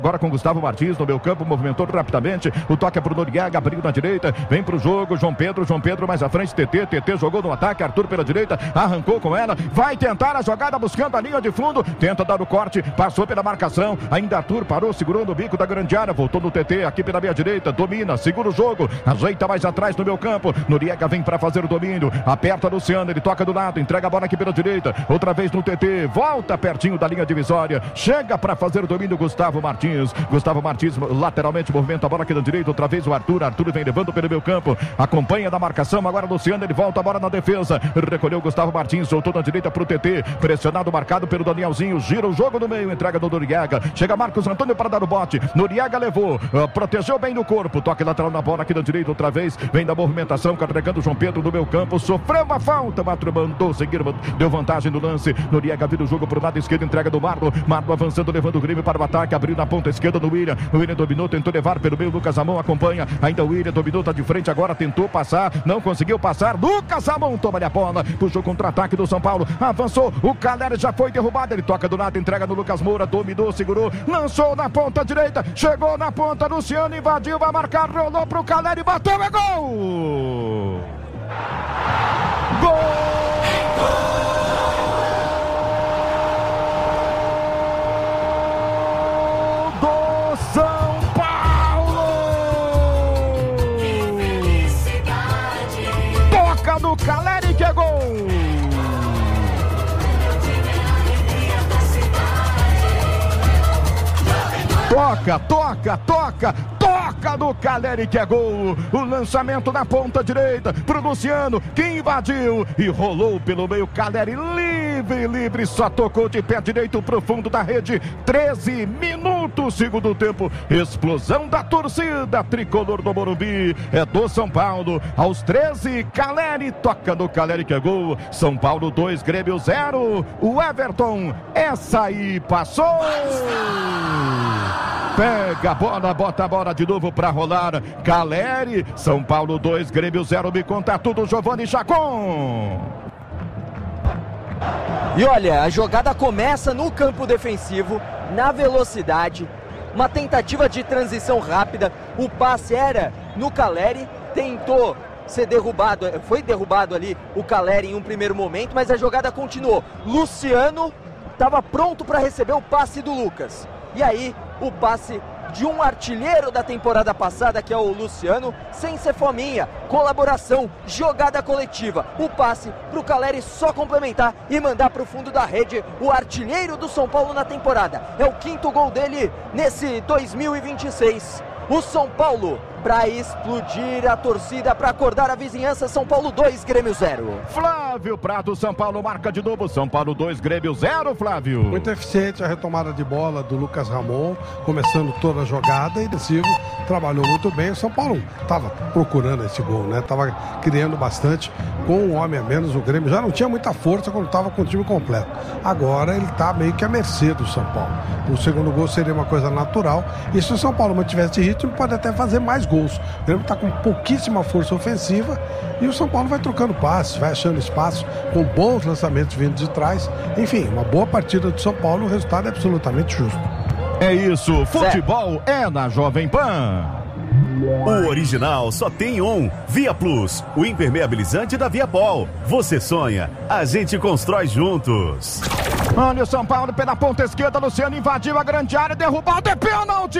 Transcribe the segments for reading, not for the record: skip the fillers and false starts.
Agora com Gustavo Martins no meio campo, movimentou rapidamente, o toque é pro Noriega, abriu na direita, vem pro jogo, João Pedro mais à frente, TT jogou no ataque, Arthur pela direita, arrancou com ela, vai tentar a jogada buscando a linha de fundo, tenta dar o corte, passou pela marcação, ainda Arthur parou, segurou no bico da grande área, voltou no TT, aqui pela meia direita, domina, segura o jogo, ajeita mais atrás no meio campo, Noriega vem para fazer o domínio, aperta Luciano, ele toca do lado, entrega a bola aqui pela direita, outra vez no TT, volta pertinho da linha divisória, chega para fazer o domínio Gustavo Martins, lateralmente movimenta a bola aqui da direita, outra vez o Arthur vem levando pelo meio campo, acompanha da marcação, agora Luciano, ele volta a bola na defesa, recolheu Gustavo Martins, soltou na direita pro TT, pressionado, marcado pelo Danielzinho, gira o jogo no meio, entrega do Noriega, chega Marcos Antônio para dar o bote, Noriega levou, protegeu bem no corpo, toque lateral na bola aqui da direita, outra vez, vem da movimentação, carregando o João Pedro no meio campo, sofreu uma falta, Matro mandou seguir, deu vantagem no lance, Noriega vira o jogo pro lado esquerdo, entrega do Marlon avançando, levando o Grêmio para o ataque, abriu na ponta esquerda no William dominou, tentou levar pelo meio, Lucas Ramon acompanha, ainda o William dominou, tá de frente agora, tentou passar, não conseguiu passar, Lucas Ramon toma-lhe a bola, puxou contra-ataque do São Paulo, avançou, o Caleri já foi derrubado, ele toca do lado, entrega no Lucas Moura, dominou, segurou, lançou na ponta direita, chegou na ponta, Luciano invadiu, vai marcar, rolou pro Caleri, bateu, é gol! Gol! São Paulo! Toca do Caleri que é gol! Toca do Caleri que é gol, o lançamento na ponta direita pro Luciano, que invadiu e rolou pelo meio, Caleri livre, só tocou de pé direito pro fundo da rede, 13 minutos, segundo tempo, explosão da torcida tricolor do Morumbi, é do São Paulo, aos 13, Caleri, toca do Caleri que é gol, São Paulo 2, Grêmio 0, o Everton, essa aí passou! Pega a bola, bota a bola de novo pra rolar, Caleri, São Paulo 2, Grêmio 0, me conta tudo, Giovanni Chacon. E olha, a jogada começa no campo defensivo, na velocidade, uma tentativa de transição rápida, o passe era no Caleri, tentou ser derrubado, foi derrubado ali o Caleri em um primeiro momento, mas a jogada continuou, Luciano estava pronto para receber o passe do Lucas, e aí o passe de um artilheiro da temporada passada, que é o Luciano, sem ser fominha, colaboração, jogada coletiva, o passe pro Caleri só complementar e mandar pro fundo da rede, o artilheiro do São Paulo na temporada, é o 5º gol dele nesse 2026, o São Paulo para explodir a torcida, para acordar a vizinhança, São Paulo 2, Grêmio 0. Flávio Prado, São Paulo marca de novo, São Paulo 2, Grêmio 0, Flávio. Muito eficiente a retomada de bola do Lucas Ramon, começando toda a jogada e decisivo, trabalhou muito bem, o São Paulo estava procurando esse gol, né? Estava criando bastante, com um homem a menos, o Grêmio já não tinha muita força quando estava com o time completo. Agora ele está meio que à mercê do São Paulo. O segundo gol seria uma coisa natural, e se o São Paulo mantivesse ritmo, pode até fazer mais gols. O Grêmio está com pouquíssima força ofensiva e o São Paulo vai trocando passes, vai achando espaço, com bons lançamentos vindo de trás. Enfim, uma boa partida do São Paulo, o resultado é absolutamente justo. É isso, futebol é na Jovem Pan. O original só tem um. Via Plus, o impermeabilizante da Viapol. Você sonha, a gente constrói juntos. Olha o São Paulo pela ponta esquerda, Luciano invadiu a grande área, derrubado, é pênalti!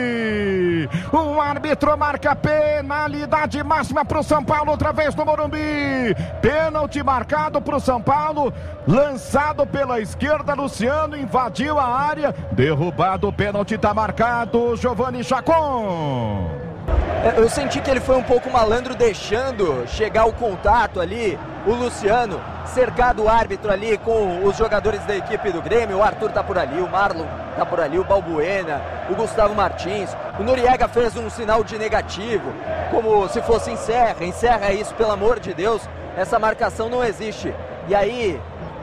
O árbitro marca penalidade máxima pro São Paulo, outra vez no Morumbi. Pênalti marcado pro São Paulo, lançado pela esquerda, Luciano invadiu a área, derrubado, o pênalti tá marcado, Giovanni Chacon. Eu senti que ele foi um pouco malandro, deixando chegar o contato ali, o Luciano, cercado o árbitro ali com os jogadores da equipe do Grêmio, o Arthur tá por ali, o Marlon tá por ali, o Balbuena, o Gustavo Martins, o Noriega fez um sinal de negativo, como se fosse encerra isso, pelo amor de Deus, essa marcação não existe. E aí,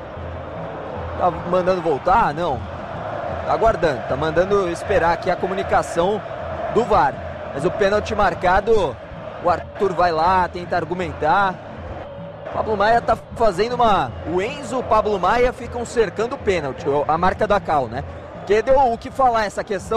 tá mandando voltar? Não, tá aguardando, tá mandando esperar aqui a comunicação do VAR. Mas o pênalti marcado, o Arthur vai lá, tenta argumentar. Pablo Maia tá fazendo o Enzo e o Pablo Maia ficam cercando o pênalti, a marca da Cal, né? Que deu o que falar essa questão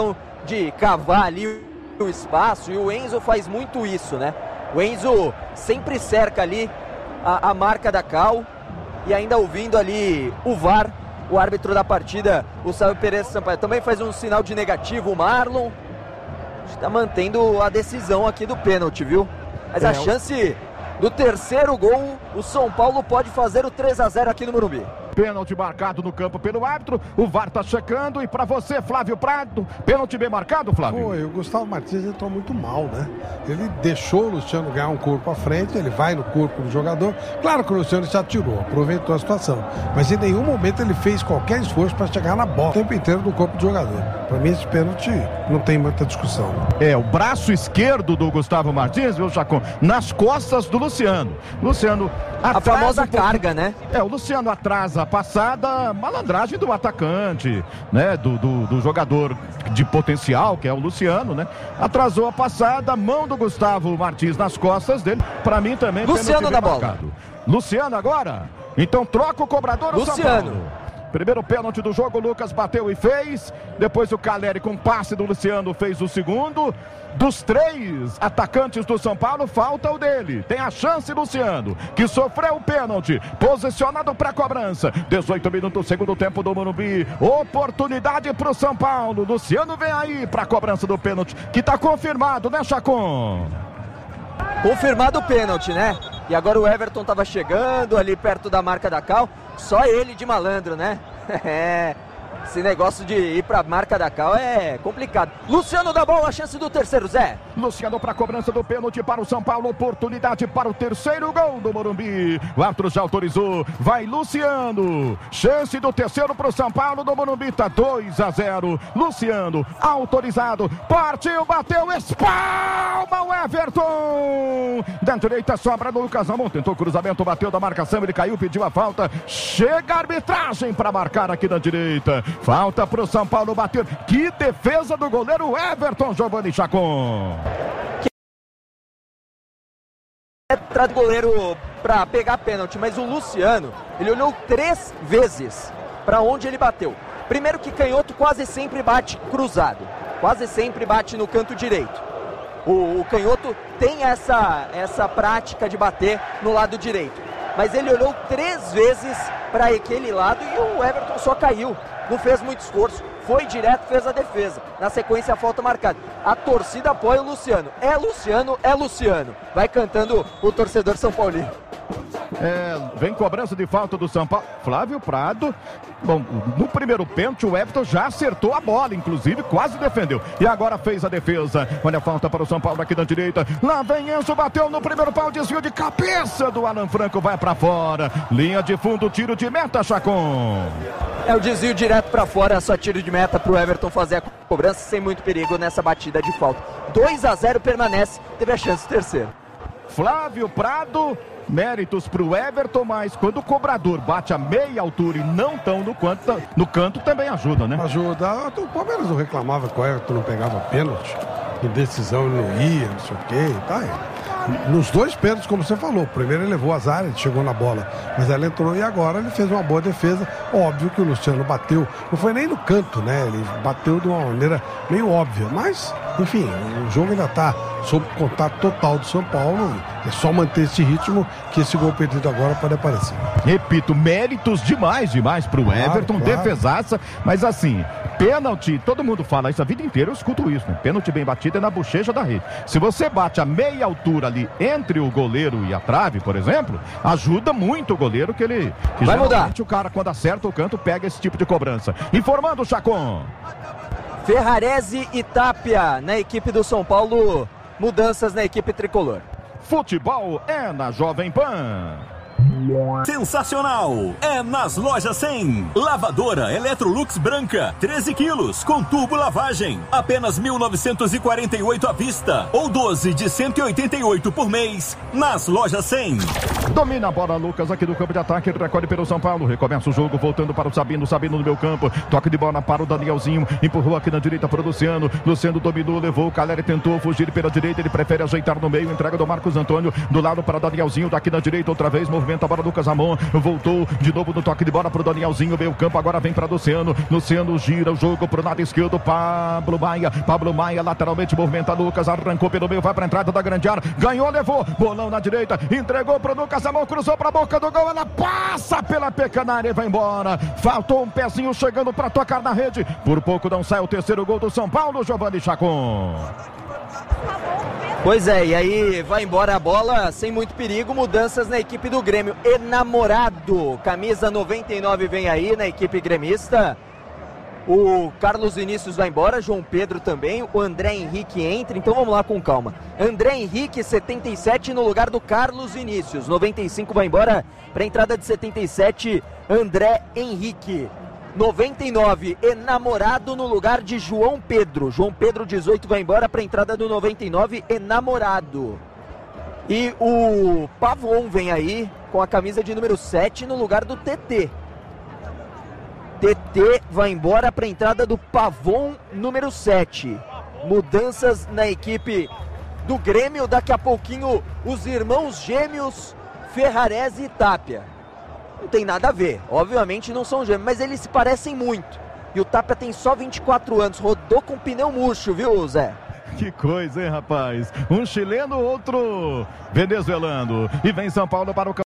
de cavar ali o espaço, e o Enzo faz muito isso, né? O Enzo sempre cerca ali a marca da Cal, e ainda ouvindo ali o VAR, o árbitro da partida, o Sávio Pereira Sampaio, também faz um sinal de negativo, o Marlon está mantendo a decisão aqui do pênalti, viu? Mas a chance do terceiro gol, o São Paulo pode fazer o 3-0 aqui no Morumbi. Pênalti marcado no campo pelo árbitro, o VAR tá checando, e para você, Flávio Prado, pênalti bem marcado, Flávio? Foi, o Gustavo Martins entrou muito mal, né? Ele deixou o Luciano ganhar um corpo à frente, ele vai no corpo do jogador. Claro que o Luciano se atirou, aproveitou a situação, mas em nenhum momento ele fez qualquer esforço para chegar na bola o tempo inteiro no corpo do jogador. Para mim, esse pênalti não tem muita discussão. O braço esquerdo do Gustavo Martins, viu, Chacon? Nas costas do Luciano. Luciano a famosa carga, né? O Luciano atrasa a passada, malandragem do atacante, né? Do jogador de potencial, que é o Luciano, né? Atrasou a passada, mão do Gustavo Martins nas costas dele. Pra mim também. Luciano da bola. Luciano agora. Então troca o cobrador. Luciano. Primeiro pênalti do jogo, o Lucas bateu e fez. Depois o Caleri, com passe do Luciano, fez o segundo. Dos 3 atacantes do São Paulo, falta o dele. Tem a chance, Luciano, que sofreu o pênalti. Posicionado para cobrança. 18 minutos, segundo tempo do Morumbi. Oportunidade para o São Paulo. Luciano vem aí para a cobrança do pênalti, que está confirmado, né, Chacon? Confirmado o pênalti, né? E agora o Everton estava chegando ali perto da marca da Cal. Só ele de malandro, né? Esse negócio de ir pra marca da Cal é complicado. Luciano da bola, a chance do terceiro, Zé. Luciano para a cobrança do pênalti para o São Paulo. Oportunidade para o terceiro gol do Morumbi. O árbitro já autorizou. Vai Luciano. Chance do terceiro para o São Paulo do Morumbi. Tá 2-0. Luciano autorizado. Partiu, bateu, espalma o Everton. Da direita sobra do Lucas Ramon. Tentou cruzamento, bateu da marcação. Ele caiu, pediu a falta. Chega a arbitragem para marcar aqui na direita. Falta para o São Paulo bater. Que defesa do goleiro Everton, Giovanni Chacon. Entra do goleiro para pegar pênalti, mas o Luciano, ele olhou 3 vezes para onde ele bateu. Primeiro que canhoto quase sempre bate cruzado, quase sempre bate no canto direito. O canhoto tem essa prática de bater no lado direito, mas ele olhou 3 vezes para aquele lado e o Everton só caiu. Não fez muito esforço, foi direto, fez a defesa. Na sequência, a falta marcada. A torcida apoia o Luciano. É Luciano, é Luciano. Vai cantando o torcedor São Paulino. Vem cobrança de falta do São Paulo. Flávio Prado. Bom, no primeiro pênalti o Everton já acertou a bola, inclusive quase defendeu. E agora fez a defesa. Olha a falta para o São Paulo aqui na direita. Lá vem Enzo, bateu no primeiro pau, desvio de cabeça do Alan Franco, vai para fora. Linha de fundo, tiro de meta, Chacon. O desvio direto para fora, só tiro de meta para o Everton fazer a cobrança sem muito perigo nessa batida de falta. 2-0 permanece, teve a chance do terceiro. Flávio Prado, méritos para o Everton, mas quando o cobrador bate a meia altura e não tão no canto também ajuda, né? Ajuda. O Palmeiras não reclamava que o Everton não pegava pênalti, em decisão ele não ia, não sei o quê, tá aí. Nos 2 pênaltis, como você falou, primeiro ele levou azar, ele chegou na bola, mas ela entrou e agora ele fez uma boa defesa. Óbvio que o Luciano bateu, não foi nem no canto, né? Ele bateu de uma maneira meio óbvia, mas, enfim, o jogo ainda está sob contato total do São Paulo. É só manter esse ritmo que esse gol perdido agora pode aparecer. Repito, méritos demais pro Everton, claro. Defesaça, mas assim, pênalti, todo mundo fala isso a vida inteira, eu escuto isso, né? Pênalti bem batido é na bochecha da rede. Se você bate a meia altura ali entre o goleiro e a trave, por exemplo, ajuda muito o goleiro que vai mudar. O cara, quando acerta o canto, pega esse tipo de cobrança. Informando o Chacon. Ferrarese e Tapia na equipe do São Paulo, mudanças na equipe tricolor. Futebol é na Jovem Pan. Sensacional! É nas Lojas 100. Lavadora Electrolux branca, 13 quilos, com turbo lavagem. Apenas 1.948 à vista. Ou 12 de 188 por mês. Nas Lojas 100. Domina a bola, Lucas, aqui do campo de ataque. Recolhe pelo São Paulo. Recomeça o jogo, voltando para o Sabino. Sabino no meu campo. Toque de bola para o Danielzinho. Empurrou aqui na direita para o Luciano. Luciano dominou, levou. O Caleri tentou fugir pela direita. Ele prefere ajeitar no meio. Entrega do Marcos Antônio. Do lado para o Danielzinho. Daqui na direita outra vez. Movimenta a bola Lucas Ramon. Voltou de novo no toque de bola para o Danielzinho. Meio campo agora vem para Luciano. Luciano gira o jogo para o lado esquerdo. Pablo Maia lateralmente movimenta Lucas. Arrancou pelo meio. Vai para a entrada da grande área. Ganhou, levou. Bolão na direita. Entregou para o Lucas Ramon. Cruzou para a boca do gol. Ela passa pela pequena área e vai embora. Faltou um pezinho chegando para tocar na rede. Por pouco não sai o terceiro gol do São Paulo, Giovanni Chacon. Pois é, e aí vai embora a bola sem muito perigo. Mudanças na equipe do Grêmio. Enamorado, camisa 99 vem aí na equipe gremista. O Carlos Vinícius vai embora, João Pedro também, o André Henrique entra, então vamos lá com calma. André Henrique, 77 no lugar do Carlos Vinícius, 95 vai embora para a entrada de 77, André Henrique. 99, Enamorado no lugar de João Pedro. João Pedro, 18, vai embora para a entrada do 99, Enamorado. E o Pavon vem aí com a camisa de número 7 no lugar do TT. TT vai embora para a entrada do Pavon, número 7. Mudanças na equipe do Grêmio. Daqui a pouquinho, os irmãos gêmeos Ferrarese e Tapia. Não tem nada a ver, obviamente não são gêmeos, mas eles se parecem muito. E o Tapia tem só 24 anos, rodou com pneu murcho, viu, Zé? Que coisa, hein, rapaz? Um chileno, outro venezuelano. E vem São Paulo para o campo.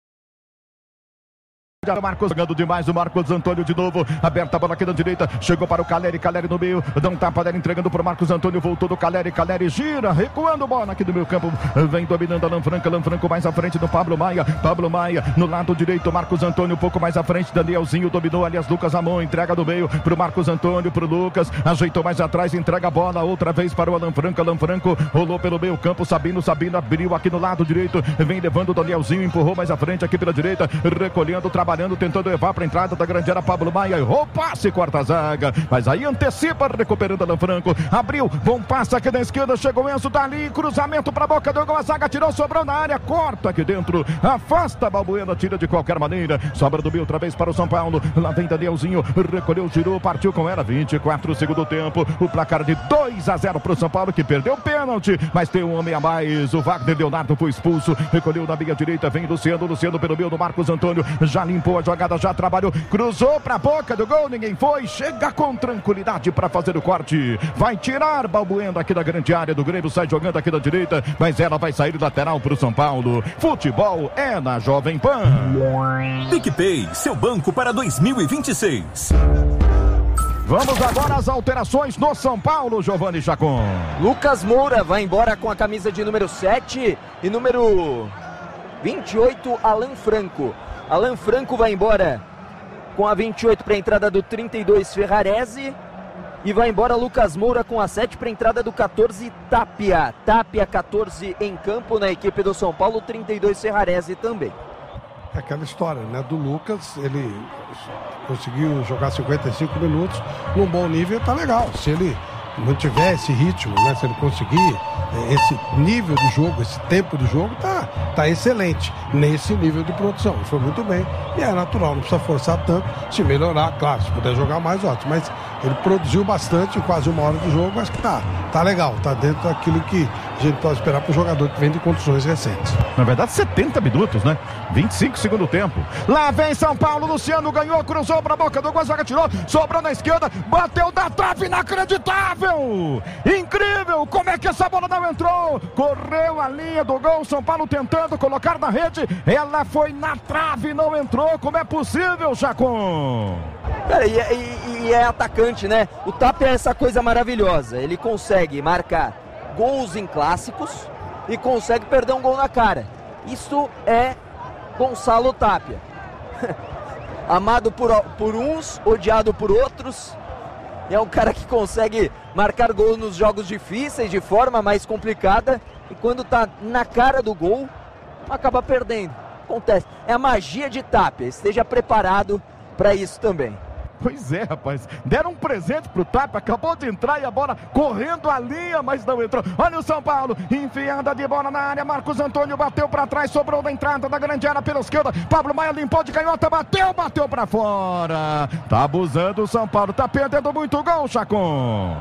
Marcos jogando demais, o Marcos Antônio de novo, aberta a bola aqui na direita, chegou para o Caleri no meio, dá um tapa dele, entregando para o Marcos Antônio, voltou do Caleri gira, recuando bola aqui do meio campo, vem dominando Alan Franco mais à frente do Pablo Maia, no lado direito, Marcos Antônio um pouco mais à frente, Danielzinho dominou, aliás, Lucas Ramon, entrega do meio para o Marcos Antônio, para o Lucas, ajeitou mais atrás, entrega a bola outra vez para o Alan Franco, rolou pelo meio campo, Sabino abriu aqui no lado direito, vem levando o Danielzinho, empurrou mais à frente aqui pela direita, recolhendo, trabalhando, tentando levar para a entrada da grande área, Pablo Maia, errou, passe, corta a zaga, mas aí antecipa, recuperando Alan Franco, abriu, bom passe aqui na esquerda, chegou o Enzo, dali, cruzamento para a boca do gol, a zaga tirou, sobrou na área, corta aqui dentro, afasta a Balbuena, tira de qualquer maneira, sobra do meio outra vez para o São Paulo, lá vem Danielzinho, recolheu, girou, partiu com ela, 24 segundo tempo, o placar de 2-0 para o São Paulo, que perdeu o pênalti, mas tem um homem a mais, o Wagner Leonardo foi expulso, recolheu na meia direita, vem Luciano pelo meio do Marcos Antônio, já limpou a jogada, já trabalhou, cruzou para a boca do gol, ninguém foi, chega com tranquilidade para fazer o corte, vai tirar Balbuena aqui da grande área do Grêmio, sai jogando aqui da direita, mas ela vai sair lateral para o São Paulo. Futebol é na Jovem Pan. PicPay, seu banco para 2026. Vamos agora às alterações no São Paulo, Giovanni Chacon. Lucas Moura vai embora com a camisa de número 7 e número 28, Alan Franco. Alan Franco vai embora com a 28 para a entrada do 32, Ferrarese. E vai embora Lucas Moura com a 7 para a entrada do 14, Tapia. Tapia, 14 em campo na equipe do São Paulo, 32, Ferrarese também. É aquela história, né, do Lucas, ele conseguiu jogar 55 minutos num bom nível, tá legal. Se ele mantiver esse ritmo, né, se ele conseguir esse nível de jogo, esse tempo de jogo, tá excelente nesse nível de produção. Foi muito bem e é natural, não precisa forçar tanto. Se melhorar, claro, se puder jogar mais, ótimo. Mas ele produziu bastante, quase uma hora de jogo, acho que tá legal, tá dentro daquilo que a gente pode esperar para o jogador que vem de condições recentes. Na verdade, 70 minutos, né? 25 segundo tempo. Lá vem São Paulo, Luciano ganhou, cruzou para a boca do gol, a zaga tirou, sobrou na esquerda, bateu da trave, inacreditável! Incrível! Como é que essa bola não entrou? Correu a linha do gol, São Paulo tentando colocar na rede, ela foi na trave, não entrou. Como é possível, Chacon? Cara, e é atacante, né? O Tapia é essa coisa maravilhosa, ele consegue marcar gols em clássicos e consegue perder um gol na cara. Isso é Gonçalo Tapia. Amado por uns, odiado por outros. É um cara que consegue marcar gol nos jogos difíceis, de forma mais complicada. E quando tá na cara do gol, acaba perdendo. Acontece. É a magia de Tapia. Esteja preparado para isso também. Pois é, rapaz. Deram um presente pro Tapia, acabou de entrar e a bola correndo a linha, mas não entrou. Olha o São Paulo, enfiada de bola na área. Marcos Antônio bateu pra trás, sobrou da entrada da grande área pela esquerda. Pablo Maia limpou de canhota, bateu pra fora. Tá abusando o São Paulo, tá perdendo muito gol, Chacon.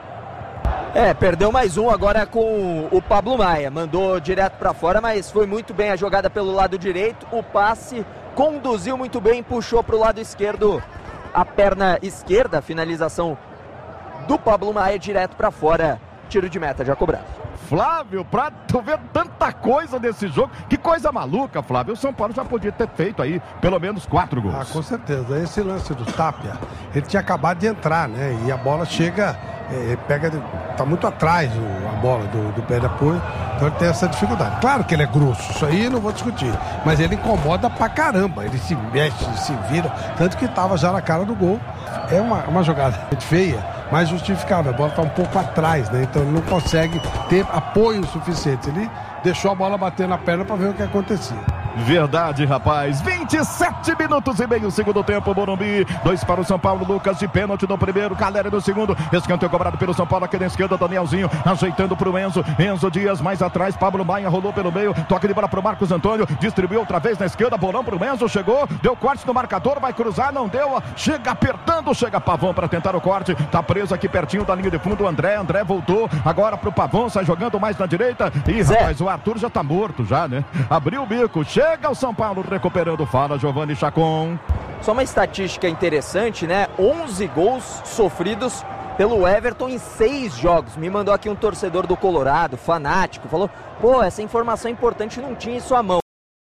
Perdeu mais um agora com o Pablo Maia. Mandou direto pra fora, mas foi muito bem a jogada pelo lado direito. O passe conduziu muito bem, puxou pro lado esquerdo. A perna esquerda, a finalização do Pablo Maia direto pra fora. Tiro de meta já cobrado. Flávio, pra tu ver tanta coisa nesse jogo, que coisa maluca, Flávio. O São Paulo já podia ter feito aí pelo menos 4 gols. Com certeza. Esse lance do Tapia, ele tinha acabado de entrar, né? E a bola chega, tá muito atrás a bola do pé de apoio, então ele tem essa dificuldade. Claro que ele é grosso, isso aí não vou discutir, mas ele incomoda pra caramba, ele se mexe, se vira, tanto que tava já na cara do gol. É uma jogada feia, mas justificável. A bola tá um pouco atrás, né? Então ele não consegue ter apoio suficiente. Ele deixou a bola bater na perna para ver o que acontecia. Verdade, rapaz. 27 minutos e meio, segundo tempo, Morumbi. 2 para o São Paulo, Lucas de pênalti no primeiro, Caleri no segundo. Escanteio cobrado pelo São Paulo aqui na esquerda, Danielzinho ajeitando pro Enzo Dias mais atrás, Pablo Maia rolou pelo meio, toque de bola pro Marcos Antônio, distribuiu outra vez na esquerda, bolão pro Enzo, chegou, deu corte no marcador, vai cruzar, não deu, chega apertando, chega Pavão para tentar o corte, tá preso aqui pertinho da linha de fundo, André voltou, agora pro Pavão, sai jogando mais na direita, e rapaz, o Arthur já tá morto já, né? Abriu o bico, chega o São Paulo recuperando, fala Giovanni Chacon. Só uma estatística interessante, né? 11 gols sofridos pelo Everton em 6 jogos. Me mandou aqui um torcedor do Colorado, fanático, falou, pô, essa informação importante, não tinha em sua mão.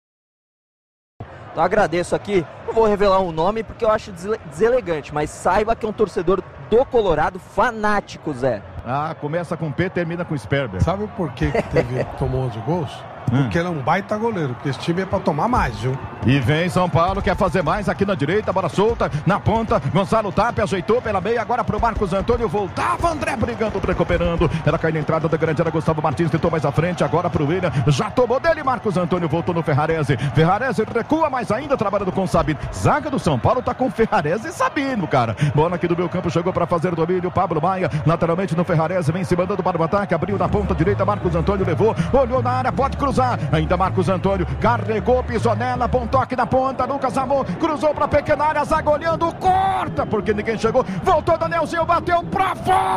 Então agradeço aqui, não vou revelar um nome porque eu acho deselegante, mas saiba que é um torcedor do Colorado fanático, Zé. Começa com P, termina com Sperber. Sabe por que tomou 11 gols? Porque ele é um baita goleiro, porque esse time é pra tomar mais, viu? E vem São Paulo, quer fazer mais aqui na direita, bola solta, na ponta, Gonçalo Tapia ajeitou pela meia, agora pro Marcos Antônio, voltava André brigando, recuperando, ela cai na entrada da grande área, Gustavo Martins tentou mais à frente, agora pro William, já tomou dele, Marcos Antônio voltou no Ferrarese recua mais ainda, trabalhando com o Sabino, zaga do São Paulo tá com Ferrarese e Sabino, cara, bola aqui do meio campo, chegou pra fazer o domínio, Pablo Maia, lateralmente no Ferrarese, vem se mandando para o ataque, abriu na ponta direita, Marcos Antônio levou, olhou na área, pode cruzar, ainda Marcos Antônio, carregou, pisou nela, bom toque na ponta, Lucas Ramon, cruzou pra pequena área, zaga olhando, corta, porque ninguém chegou, voltou Danielzinho, bateu pra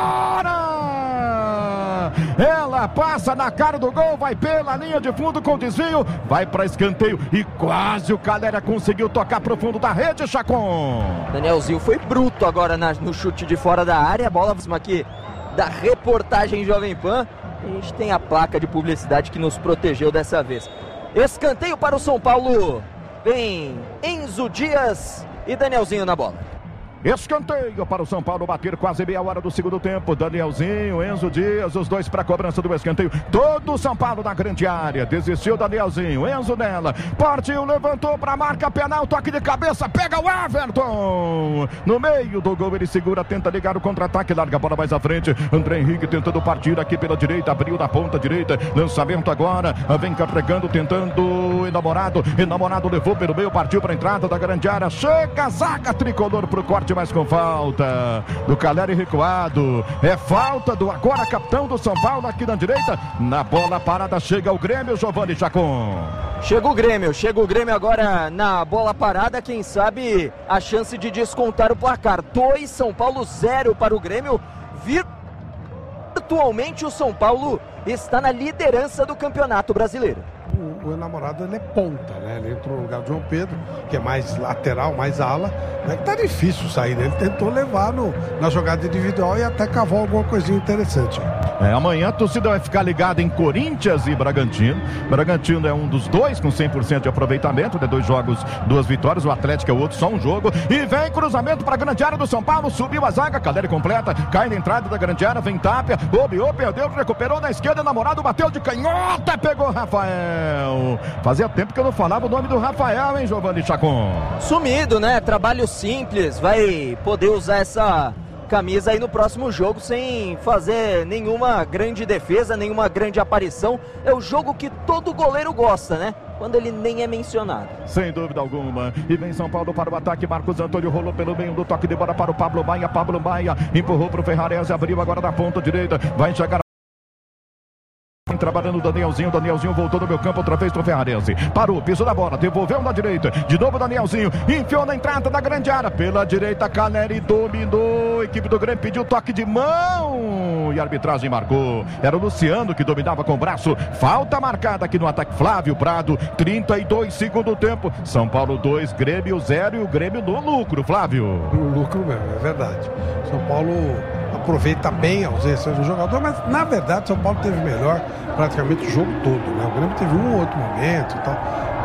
fora, ela passa na cara do gol, vai pela linha de fundo com desvio, vai pra escanteio e quase o Caleri conseguiu tocar pro fundo da rede, Chacon. Danielzinho foi bruto agora no chute de fora da área, a bola aqui da reportagem Jovem Pan. A gente tem a placa de publicidade que nos protegeu dessa vez. Escanteio para o São Paulo. Vem Enzo Dias e Danielzinho na bola. Escanteio para o São Paulo bater quase meia hora do segundo tempo. Danielzinho, Enzo Dias, os dois para a cobrança do escanteio. Todo o São Paulo na grande área. Desistiu Danielzinho, Enzo nela. Partiu, levantou para a marca penal. Toque de cabeça, pega o Everton. No meio do gol ele segura, tenta ligar o contra-ataque. Larga a bola mais à frente. André Henrique tentando partir aqui pela direita. Abriu na ponta direita. Lançamento agora. Vem carregando, tentando Enamorado. Enamorado levou pelo meio, partiu para a entrada da grande área. Chega a zaga tricolor para o corte, mas com falta do Caleri recuado. É falta do agora capitão do São Paulo aqui na direita. Na bola parada chega o Grêmio, Giovanni Chacon. Chega o Grêmio agora na bola parada, quem sabe a chance de descontar o placar. 2, São Paulo 0 para o Grêmio. Virtualmente o São Paulo está na liderança do Campeonato Brasileiro. O Enamorado, ele é ponta, né? Ele entrou no lugar do João Pedro, que é mais lateral, mais ala, né? Que tá difícil sair, né? Ele tentou levar na jogada individual e até cavou alguma coisinha interessante. Amanhã a torcida vai ficar ligada em Corinthians e Bragantino. Bragantino é um dos dois com 100% de aproveitamento, de 2 jogos, 2 vitórias. O Atlético é o outro, só um jogo. E vem cruzamento para a grande área do São Paulo. Subiu a zaga, Caleri completa, cai na entrada da grande área, vem Tapia, bobeou, perdeu, recuperou na esquerda, Enamorado bateu de canhota, pegou Rafael. Fazia tempo que eu não falava o nome do Rafael, hein, Giovanni Chacon? Sumido, né? Trabalho simples, vai poder usar essa camisa aí no próximo jogo sem fazer nenhuma grande defesa, nenhuma grande aparição. É o jogo que todo goleiro gosta, né? quando ele nem é mencionado. Sem dúvida alguma. E vem São Paulo para o ataque. Marcos Antônio rolou pelo meio do toque de bola para o Pablo Maia. Pablo Maia empurrou para o Ferrarese, abriu agora da ponta direita. Vai chegar trabalhando o Danielzinho voltou no meu campo outra vez pro Ferrarese, parou, pisou na bola, devolveu na direita, de novo Danielzinho, enfiou na entrada da grande área, pela direita Caleri dominou, a equipe do Grêmio pediu toque de mão e a arbitragem marcou, era o Luciano que dominava com o braço, falta marcada aqui no ataque. Flávio Prado, 32 segundo tempo, São Paulo 2, Grêmio 0 e o Grêmio no lucro, Flávio. No lucro mesmo, é verdade. São Paulo aproveita bem a ausência do jogador, mas na verdade São Paulo teve melhor praticamente o jogo todo, né? O Grêmio teve um ou outro momento e tal.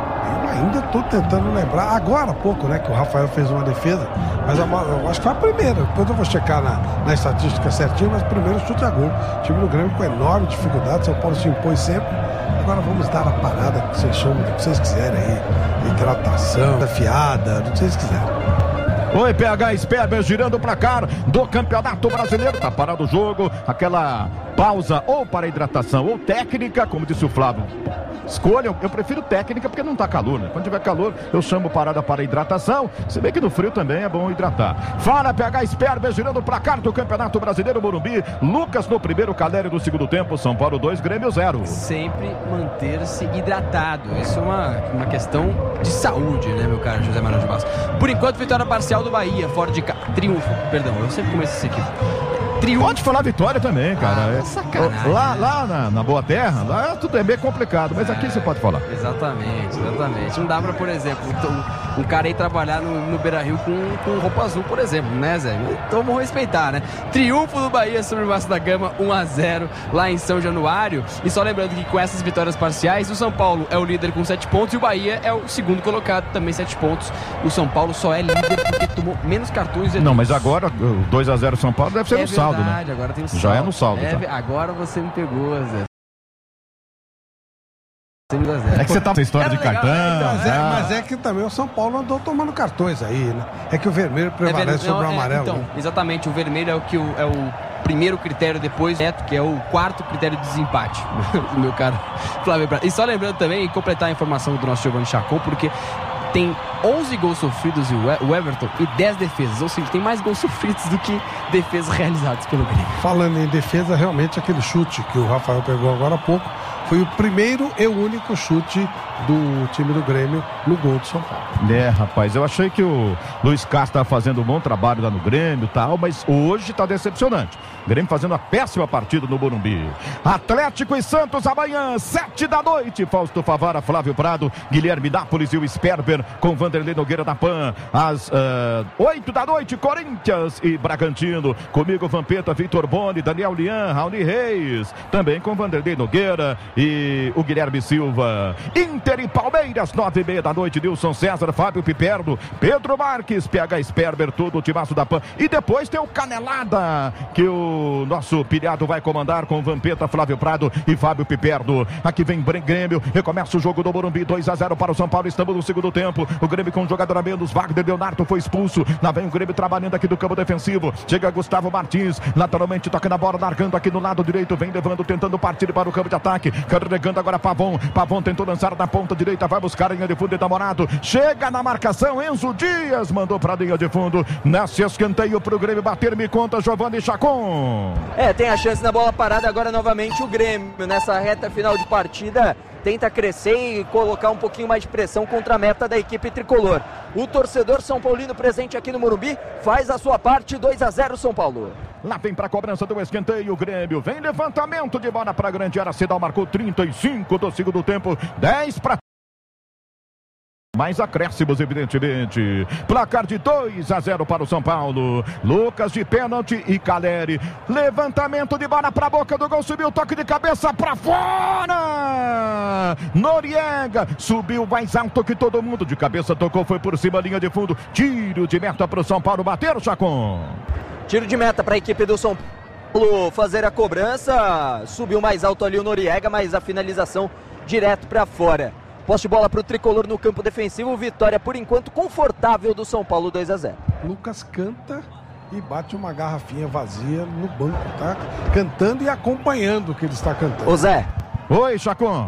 Eu ainda estou tentando lembrar, agora há pouco, né, que o Rafael fez uma defesa, mas eu acho que foi a primeira, depois eu vou checar na estatística certinho, mas primeiro chute a gol. O time do Grêmio com enorme dificuldade, São Paulo se impôs sempre. Agora vamos dar a parada que vocês chamam, do que vocês quiserem aí, hidratação, fiada, do que vocês quiserem. Oi, PH Sperber girando o placar do Campeonato Brasileiro. Tá parado o jogo, aquela pausa ou para hidratação ou técnica, como disse o Flávio. Escolham, eu prefiro técnica porque não tá calor, né? Quando tiver calor, eu chamo parada para hidratação. Se bem que no frio também é bom hidratar. Fala, PH Sperber girando o placar do Campeonato Brasileiro, Morumbi. Lucas no primeiro, Caleri no segundo tempo. São Paulo 2, Grêmio 0. Sempre manter-se hidratado. Isso é uma questão de saúde, né, meu caro José Manuel de Bastos? Por enquanto, vitória parcial do Bahia, fora de casa. Triunfo, perdão, eu sempre começo esse aqui. Triunfo. Pode falar vitória também, cara. Sacanagem. Lá na Boa Terra, lá tudo é meio complicado, mas aqui você pode falar. Exatamente. Não dá pra, por exemplo, um cara ir trabalhar no Beira-Rio com roupa azul, por exemplo, né, Zé? Então vamos respeitar, né? Triunfo do Bahia sobre o Vasco da Gama, 1-0 lá em São Januário. E só lembrando que com essas vitórias parciais, o São Paulo é o líder com 7 pontos e o Bahia é o segundo colocado, também 7 pontos. O São Paulo só é líder porque tomou menos cartões. Não, mas agora o 2-0 São Paulo deve ser no saldo, né? Agora tem o saldo. Já é no saldo. Agora você me pegou, Zé. É que você tá com essa história de cartão. Mas é que também o São Paulo andou tomando cartões aí, né? É que o vermelho prevalece sobre o amarelo. Então, né? Exatamente, o vermelho é o primeiro critério depois, que é o quarto critério de desempate. Meu caro Flávio Prado. E só lembrando também, completar a informação do nosso Giovanni Chacon, porque tem 11 gols sofridos o Everton e 10 defesas, ou seja, tem mais gols sofridos do que defesas realizadas pelo Grêmio. Falando em defesa, realmente aquele chute que o Rafael pegou agora há pouco foi o primeiro e único chute do time do Grêmio no gol do São Paulo. Rapaz, eu achei que o Luiz Castro estava fazendo um bom trabalho lá no Grêmio e tal, mas hoje está decepcionante. O Grêmio fazendo uma péssima partida no Morumbi. Atlético e Santos amanhã, 7 da noite. Fausto Favara, Flávio Prado, Guilherme Nápoles e o Sperber com Vanderlei Nogueira da PAN. Às 8 da noite, Corinthians e Bragantino. Comigo, Vampeta, Vitor Boni, Daniel Lian, Raoni Reis. Também com Vanderlei Nogueira e o Guilherme Silva. Inter e Palmeiras, 9h30 da noite. Nilson César, Fábio Piperno, Pedro Marques, PH Sperber, todo o timaço da PAN. E depois tem o Canelada, que o nosso pilhado vai comandar com Vampeta, Flávio Prado e Fábio Piperno. Aqui vem Grêmio, recomeça o jogo do Morumbi, 2-0 para o São Paulo. Estamos no segundo tempo. O Grêmio com um jogador a menos, Wagner Leonardo foi expulso. Lá vem o Grêmio trabalhando aqui do campo defensivo. Chega Gustavo Martins, lateralmente toca na bola, largando aqui no lado direito, vem levando, tentando partir para o campo de ataque. Carregando agora Pavon. Pavon tentou lançar na ponta direita, vai buscar a linha de fundo e Namorado. Chega na marcação, Enzo Dias mandou para a linha de fundo. Nasce escanteio para o Grêmio bater, me conta, Giovanni Chacon. Tem a chance na bola parada agora novamente o Grêmio. Nessa reta final de partida, tenta crescer e colocar um pouquinho mais de pressão contra a meta da equipe tricolor. O torcedor São Paulino presente aqui no Morumbi faz a sua parte, 2-0 São Paulo. Lá vem para a cobrança do escanteio, o Grêmio. Vem levantamento de bola para a grande área. Cidal marcou 35 do segundo tempo, 10 para... Mais acréscimos, evidentemente. Placar de 2-0 para o São Paulo. Lucas de pênalti e Caleri. Levantamento de bola para a boca do gol. Subiu, toque de cabeça para fora. Noriega subiu mais alto que todo mundo. De cabeça tocou, foi por cima, linha de fundo. Tiro de meta para o São Paulo bater, o Chacon. Tiro de meta para a equipe do São Paulo fazer a cobrança. Subiu mais alto ali o Noriega, mas a finalização direto para fora. Posse de bola para o tricolor no campo defensivo. Vitória, por enquanto, confortável do São Paulo, 2-0. Lucas canta e bate uma garrafinha vazia no banco, tá? Cantando e acompanhando o que ele está cantando. Ô Zé. Oi, Chacon.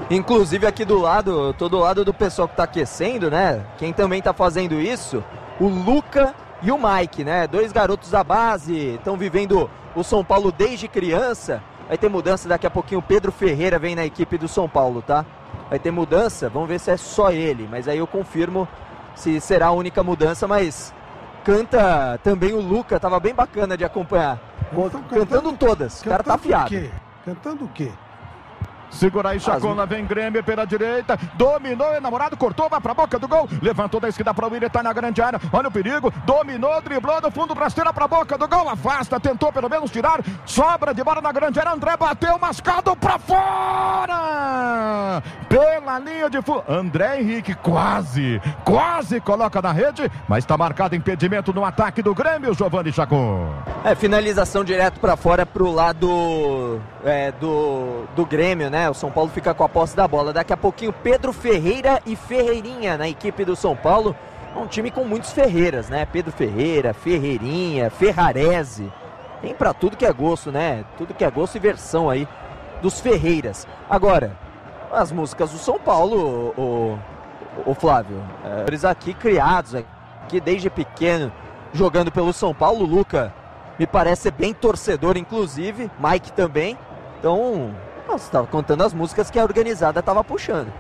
Inclusive aqui do lado, eu tô do lado do pessoal que tá aquecendo, né? Quem também tá fazendo isso, o Luca e o Mike, né? 2 garotos da base, estão vivendo o São Paulo desde criança. Vai ter mudança daqui a pouquinho, o Pedro Ferreira vem na equipe do São Paulo, tá? Vai ter mudança, vamos ver se é só ele, mas aí eu confirmo se será a única mudança, mas canta também o Luca, tava bem bacana de acompanhar. Cantando todas, o cara tá afiado. Cantando o quê? Segura aí, Chacon, lá vem Grêmio pela direita, dominou, enamorado, cortou, vai pra boca do gol, levantou da esquerda para o Willian, tá na grande área, olha o perigo, dominou, driblou do fundo, rasteira pra boca do gol, afasta, tentou pelo menos tirar, sobra de bola na grande área, André bateu, mascado pra fora, pela linha de fundo, André Henrique quase coloca na rede, mas tá marcado impedimento no ataque do Grêmio, Giovanni Chacon. Finalização direto pra fora pro lado do Grêmio, né? O São Paulo fica com a posse da bola. Daqui a pouquinho Pedro Ferreira e Ferreirinha na equipe do São Paulo. É um time com muitos Ferreiras, né? Pedro Ferreira, Ferreirinha, Ferrarese. Tem pra tudo que é gosto, né? Tudo que é gosto e versão aí dos Ferreiras. Agora, as músicas do São Paulo, o Flávio, eles aqui criados, aqui desde pequeno, jogando pelo São Paulo. O Luca me parece ser bem torcedor, inclusive. Mike também. Então, você estava contando as músicas que a organizada estava puxando.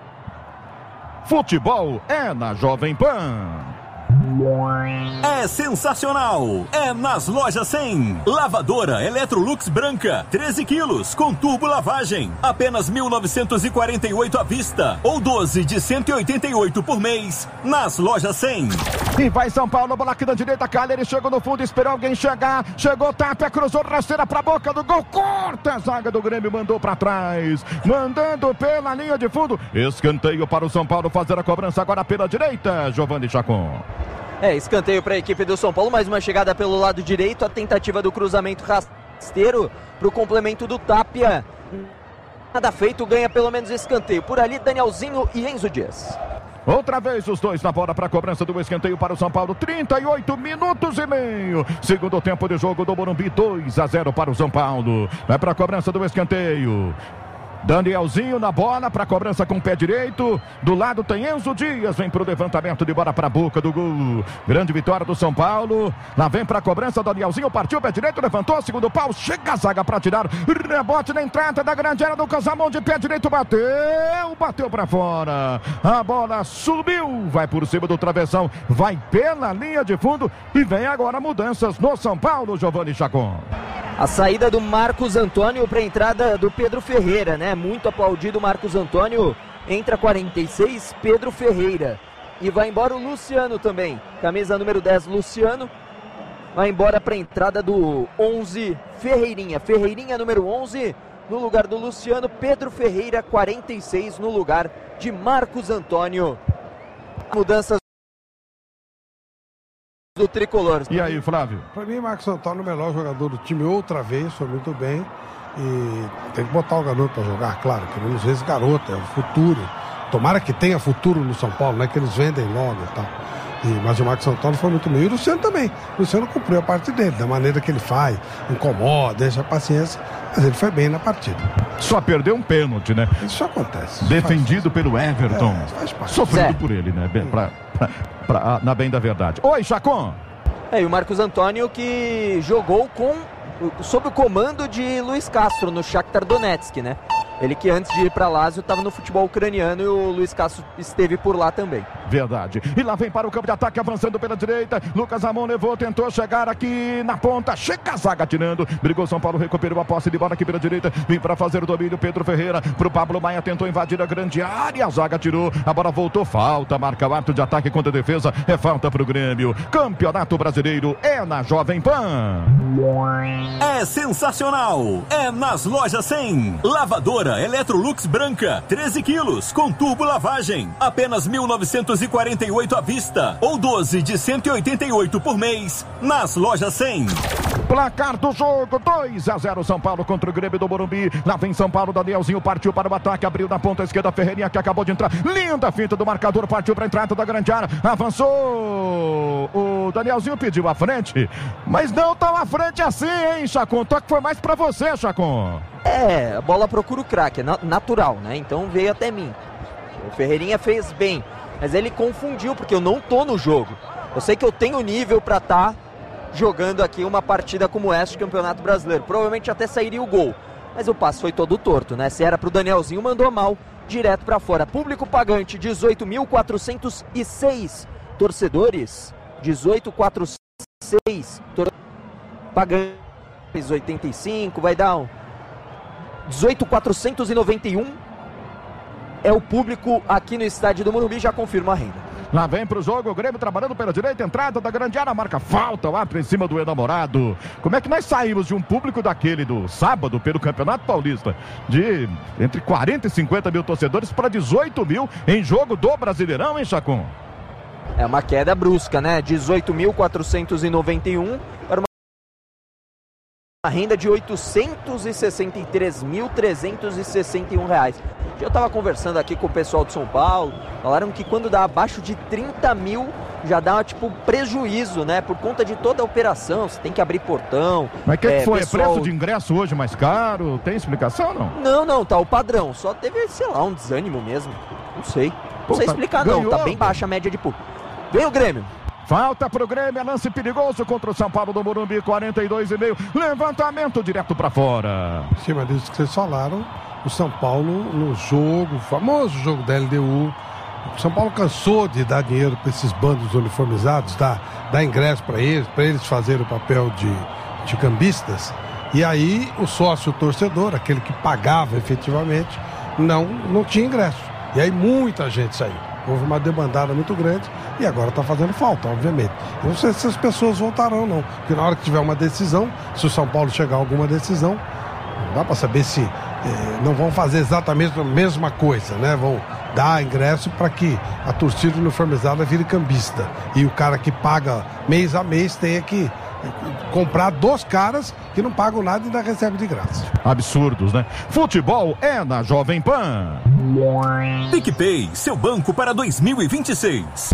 Futebol é na Jovem Pan. É sensacional! É nas Lojas 100. Lavadora Electrolux branca, 13 quilos, com turbo lavagem. Apenas 1.948 à vista. Ou 12 de 188 por mês. Nas Lojas 100. E vai São Paulo, bola aqui da direita, Caleri chegou no fundo, esperou alguém chegar. Chegou, Tapia, cruzou, rasteira pra boca do gol. Corta a zaga do Grêmio, mandou pra trás. Mandando pela linha de fundo. Escanteio para o São Paulo fazer a cobrança agora pela direita, Giovanni Chacon. Escanteio para a equipe do São Paulo, mais uma chegada pelo lado direito, a tentativa do cruzamento rasteiro para o complemento do Tapia. Nada feito, ganha pelo menos escanteio. Por ali, Danielzinho e Enzo Dias. Outra vez os dois na bola para a cobrança do escanteio para o São Paulo, 38 minutos e meio. Segundo tempo de jogo do Morumbi, 2-0 para o São Paulo. Vai para a cobrança do escanteio. Danielzinho na bola para cobrança com o pé direito. Do lado tem Enzo Dias. Vem para o levantamento de bola para a boca do gol. Grande vitória do São Paulo. Lá vem para a cobrança. Danielzinho partiu, pé direito, levantou. Segundo pau. Chega a zaga para tirar. Rebote na entrada da grande área do Casamão de pé direito. Bateu para fora. A bola subiu. Vai por cima do travessão. Vai pela linha de fundo. E vem agora mudanças no São Paulo, Giovanni Chacon. A saída do Marcos Antônio para a entrada do Pedro Ferreira, né? Muito aplaudido Marcos Antônio. Entra 46, Pedro Ferreira. E vai embora o Luciano também. Camisa número 10, Luciano. Vai embora para a entrada do 11, Ferreirinha. Ferreirinha número 11 no lugar do Luciano. Pedro Ferreira, 46 no lugar de Marcos Antônio. Mudanças do tricolor. E aí, Flávio? Para mim, Marcos Antônio, o melhor jogador do time outra vez, foi muito bem. E tem que botar o garoto para jogar, claro, queremos ver esse garoto, é o futuro. Tomara que tenha futuro no São Paulo, né? Que eles vendem logo e tal. Mas o Marcos Antônio foi muito bem. E o Luciano também. O Luciano cumpriu a parte dele, da maneira que ele faz, incomoda, deixa a paciência. Mas ele foi bem na partida. Só perdeu um pênalti, né? Isso acontece. Defendido pelo Everton. Sofrido por ele, né? Na bem da verdade. Oi, Chacon. E o Marcos Antônio que jogou sob o comando de Luiz Castro no Shakhtar Donetsk, né? Ele que antes de ir para Lazio estava no futebol ucraniano e o Luiz Castro esteve por lá também. Verdade. E lá vem para o campo de ataque, avançando pela direita. Lucas Ramon levou, tentou chegar aqui na ponta. Chega a zaga tirando. Brigou São Paulo, recuperou a posse de bola aqui pela direita. Vem para fazer o domínio. Pedro Ferreira para o Pablo Maia. Tentou invadir a grande área. A zaga tirou. A bola voltou. Falta. Marca o ato de ataque contra a defesa. É falta para o Grêmio. Campeonato Brasileiro é na Jovem Pan. É sensacional. É nas Lojas 100. Lavadora Electrolux branca, 13 quilos, com turbo lavagem. Apenas 1.948 à vista. Ou 12 de 188 por mês. Nas Lojas 100. Placar do jogo, 2-0 São Paulo contra o Grêmio do Morumbi. Lá vem São Paulo, Danielzinho partiu para o ataque, abriu na ponta esquerda, Ferreirinha que acabou de entrar. Linda finta do marcador, partiu para a entrada da grande área, avançou. O Danielzinho pediu a frente, mas não tão à frente assim, hein, Chacon? O toque foi mais para você, Chacon. A bola procura o craque, é natural, né? Então veio até mim. O Ferreirinha fez bem, mas ele confundiu, porque eu não tô no jogo. Eu sei que eu tenho nível para estar jogando aqui uma partida como essa de Campeonato Brasileiro. Provavelmente até sairia o gol, mas o passe foi todo torto, né? Se era pro Danielzinho, mandou mal, direto para fora. Público pagante, 18.406 torcedores. 18.406 pagantes, 85, vai dar um 18.491 é o público aqui no estádio do Morumbi, já confirma a renda. Lá vem pro jogo, o Grêmio trabalhando pela direita, entrada da grande área, marca falta lá em cima do enamorado. Como é que nós saímos de um público daquele do sábado pelo Campeonato Paulista, de entre 40 e 50 mil torcedores, para 18 mil em jogo do Brasileirão, hein, Chacon? É uma queda brusca, né? 18.491 para uma renda de R$ 863.361 reais. Eu estava conversando aqui com o pessoal de São Paulo, falaram que quando dá abaixo de 30 mil já dá tipo prejuízo, né? Por conta de toda a operação, você tem que abrir portão. Mas que foi? Pessoal... Preço de ingresso hoje mais caro? Tem explicação ou não? Não, tá o padrão. Só teve, sei lá, um desânimo mesmo. Não sei. Não sei explicar não, tá bem baixa a média de público. Vem o Grêmio. Falta pro Grêmio, é lance perigoso contra o São Paulo do Morumbi, 42,5. Levantamento direto pra fora. Sim, mas isso que vocês falaram, o São Paulo no jogo, o famoso jogo da LDU, o São Paulo cansou de dar dinheiro para esses bandos uniformizados, dar ingresso para eles fazerem o papel de cambistas. E aí o sócio torcedor, aquele que pagava efetivamente, não tinha ingresso. E aí muita gente saiu. Houve uma demandada muito grande e agora está fazendo falta, obviamente. Eu não sei se as pessoas voltarão, não. Porque na hora que tiver uma decisão, se o São Paulo chegar a alguma decisão, não dá para saber se não vão fazer exatamente a mesma coisa, né? Vão dar ingresso para que a torcida uniformizada vire cambista. E o cara que paga mês a mês tenha que comprar dos caras que não pagam nada e ainda recebe de graça. Absurdos, né? Futebol é na Jovem Pan. PicPay, seu banco para 2026.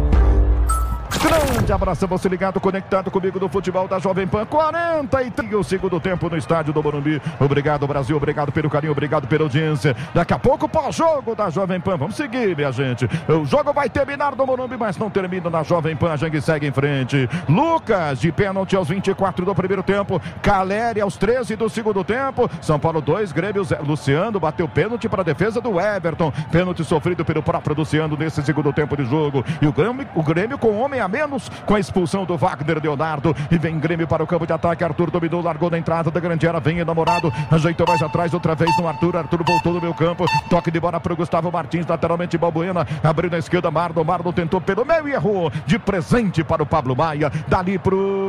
Grande abraço a você ligado, conectado comigo no futebol da Jovem Pan. 43 o segundo tempo no estádio do Morumbi. Obrigado, Brasil, obrigado pelo carinho, obrigado pela audiência. Daqui a pouco, pós-jogo da Jovem Pan. Vamos seguir, minha gente. O jogo vai terminar no Morumbi, mas não termina na Jovem Pan. A gente segue em frente. Lucas, de pênalti aos 24 do primeiro tempo. Caleri aos 13 do segundo tempo. São Paulo 2, Grêmio 0. Luciano bateu pênalti para a defesa do Everton. Pênalti sofrido pelo próprio Luciano nesse segundo tempo de jogo. E o Grêmio com homem a menos, com a expulsão do Wagner Leonardo, e vem Grêmio para o campo de ataque. Arthur dominou, largou na entrada da grande área, vem enamorado, ajeitou mais atrás, outra vez no Arthur voltou no meio campo, toque de bola para o Gustavo Martins, lateralmente Balbuena, abriu na esquerda, Marlon tentou pelo meio e errou, de presente para o Pablo Maia, dali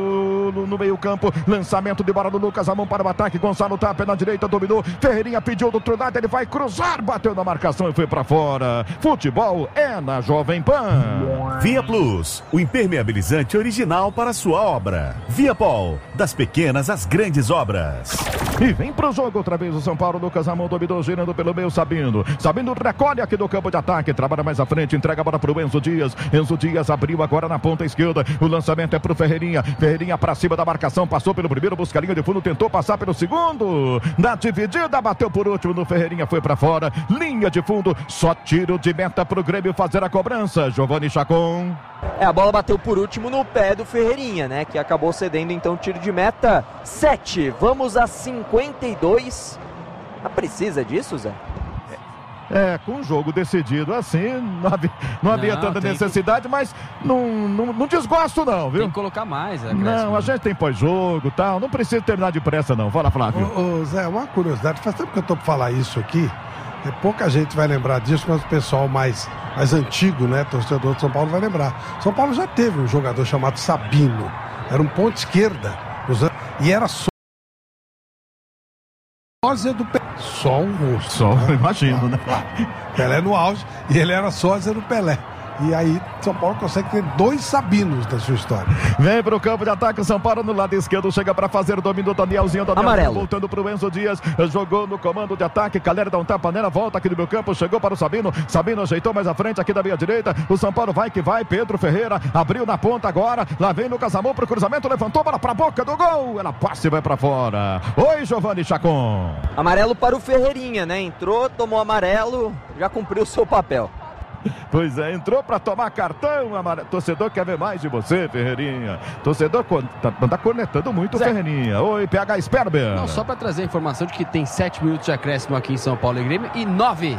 no meio campo, lançamento de bola do Lucas, a mão para o ataque, Gonçalo Tapia na direita, dominou, Ferreirinha pediu do outro lado, ele vai cruzar, bateu na marcação e foi para fora. Futebol é na Jovem Pan. Via Plus, o impermeabilizante original para sua obra. Viapol, das pequenas às grandes obras. E vem pro jogo outra vez o São Paulo. Lucas Ramon dominou, girando pelo meio, Sabino recolhe aqui do campo de ataque, trabalha mais à frente, entrega a bola pro Enzo Dias abriu agora na ponta esquerda, o lançamento é pro Ferreirinha pra cima da marcação, passou pelo primeiro, busca a linha de fundo, tentou passar pelo segundo, na dividida, bateu por último no Ferreirinha, foi pra fora, linha de fundo, só tiro de meta pro Grêmio fazer a cobrança. Giovanni Chacon. A bola bateu por último no pé do Ferreirinha, né? Que acabou cedendo então tiro de meta. 7, vamos a 52. Precisa disso, Zé? Com o jogo decidido assim, não havia tanta necessidade, mas não desgosto não, viu? Tem que colocar mais. Não, a gente tem pós-jogo e tal, não precisa terminar depressa não. Fala, Flávio. Zé, uma curiosidade, faz tempo que eu tô pra falar isso aqui, pouca gente vai lembrar disso, mas o pessoal mais antigo, né, torcedor de São Paulo vai lembrar. São Paulo já teve um jogador chamado Sabino, era um ponta esquerda, e era sósia do Pelé. Só um rosto. Só, né? Imagino, né? Pelé no auge, e ele era sósia do Pelé. E aí São Paulo consegue ter 2 Sabinos da sua história. Vem pro campo de ataque, São Paulo no lado esquerdo, chega para fazer o domínio do Danielzinho. Amarelo. Voltando pro Enzo Dias, jogou no comando de ataque, Calera dá um tapa nela, volta aqui no meu campo, chegou para o Sabino ajeitou mais à frente aqui da meia direita, o São Paulo vai que vai, Pedro Ferreira abriu na ponta agora, lá vem Lucas Ramon pro cruzamento, levantou, bola pra boca do gol, ela passa e vai pra fora. Oi, Giovanni Chacon. Amarelo para o Ferreirinha, né? Entrou, tomou amarelo, já cumpriu o seu papel. Pois é, entrou pra tomar cartão amarelo. Torcedor quer ver mais de você, Ferreirinha. Torcedor tá cornetando muito o Ferreirinha. Oi, PH Sperber. Não, só pra trazer a informação de que tem 7 minutos de acréscimo aqui em São Paulo e Grêmio e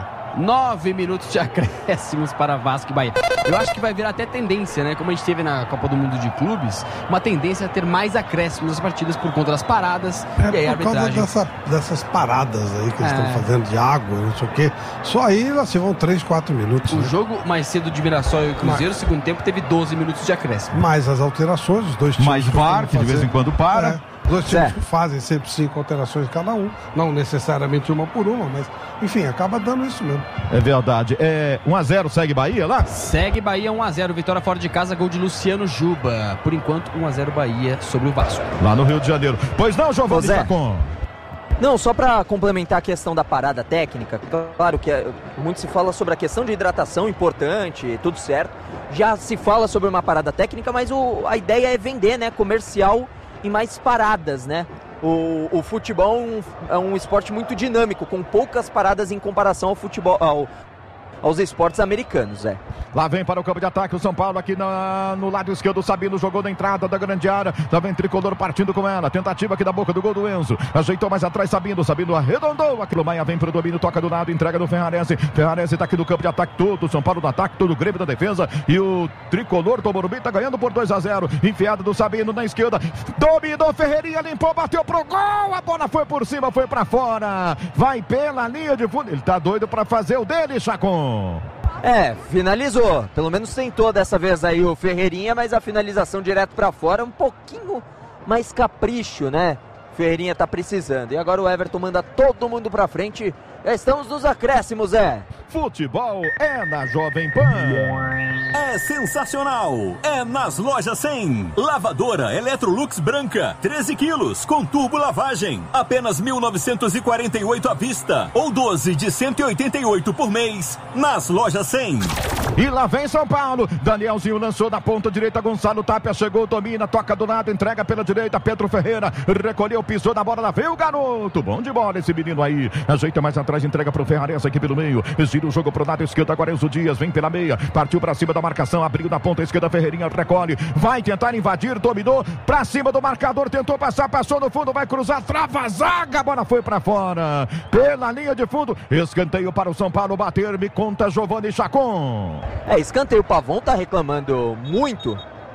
9 minutos de acréscimos para Vasco e Bahia. Eu acho que vai virar até tendência, né? Como a gente teve na Copa do Mundo de Clubes, uma tendência a ter mais acréscimos nas partidas por conta das paradas e aí a arbitragem. Por causa dessas paradas aí que eles estão fazendo de água, não sei o quê. Só aí lá se vão 3, 4 minutos. O jogo mais cedo de Mirassol e Cruzeiro, segundo tempo, teve 12 minutos de acréscimo. Mais as alterações, os dois times. Mais VAR, que de vez em quando para. Os dois times que fazem sempre 5 alterações cada um, não necessariamente uma por uma, mas enfim, acaba dando isso mesmo. É verdade. 1-0 segue Bahia lá? Segue Bahia 1-0, vitória fora de casa, gol de Luciano Juba. Por enquanto, 1-0 Bahia sobre o Vasco. Lá no Rio de Janeiro. Pois não, Giovanni Chacon? Não, só para complementar a questão da parada técnica, claro que muito se fala sobre a questão de hidratação, importante, tudo certo. Já se fala sobre uma parada técnica, mas a ideia é vender, né, comercial e mais paradas, né? O futebol é um esporte muito dinâmico, com poucas paradas em comparação ao futebol, aos esportes americanos, Lá vem para o campo de ataque o São Paulo aqui no lado esquerdo, o Sabino jogou na entrada da grande área, lá vem Tricolor partindo com ela, tentativa aqui da boca do gol do Enzo, ajeitou mais atrás Sabino arredondou, aquilo Maia vem pro domínio, toca do lado, entrega do Ferrarese tá aqui no campo de ataque, todo o São Paulo no ataque, todo o Grêmio da defesa, e o Tricolor do Morumbi tá ganhando por 2-0, enfiado do Sabino na esquerda, dominou, Ferreirinha limpou, bateu pro gol, a bola foi por cima, foi pra fora, vai pela linha de fundo, ele tá doido pra fazer o dele, Chacon. Finalizou, pelo menos tentou dessa vez aí o Ferreirinha, mas a finalização direto pra fora, um pouquinho mais capricho, né? Ferreirinha tá precisando, e agora o Everton manda todo mundo pra frente, já estamos nos acréscimos, Futebol é na Jovem Pan. É sensacional. É nas lojas 100. Lavadora Electrolux branca, 13 quilos, com turbo lavagem. Apenas 1.948 à vista. Ou 12 de 188 por mês. Nas lojas 100. E lá vem São Paulo. Danielzinho lançou na ponta direita. Gonçalo Tapia chegou, domina, toca do lado, entrega pela direita. Pedro Ferreira recolheu, pisou na bola, lá veio o garoto. Bom de bola esse menino aí. Ajeita mais atrás, entrega pro Ferrarese aqui pelo meio. Gira o jogo pro lado esquerdo. Agora Enzo Dias vem pela meia. Partiu pra cima da marcação. Abriu na ponta esquerda. Ferreirinha recolhe. Vai tentar invadir. Dominou. Pra cima do marcador. Tentou passar. Passou no fundo. Vai cruzar. Trava a zaga. A bola foi pra fora. Pela linha de fundo. Escanteio para o São Paulo bater. Me conta, Giovanni Chacon. Escanteio. O Pavon tá reclamando muito.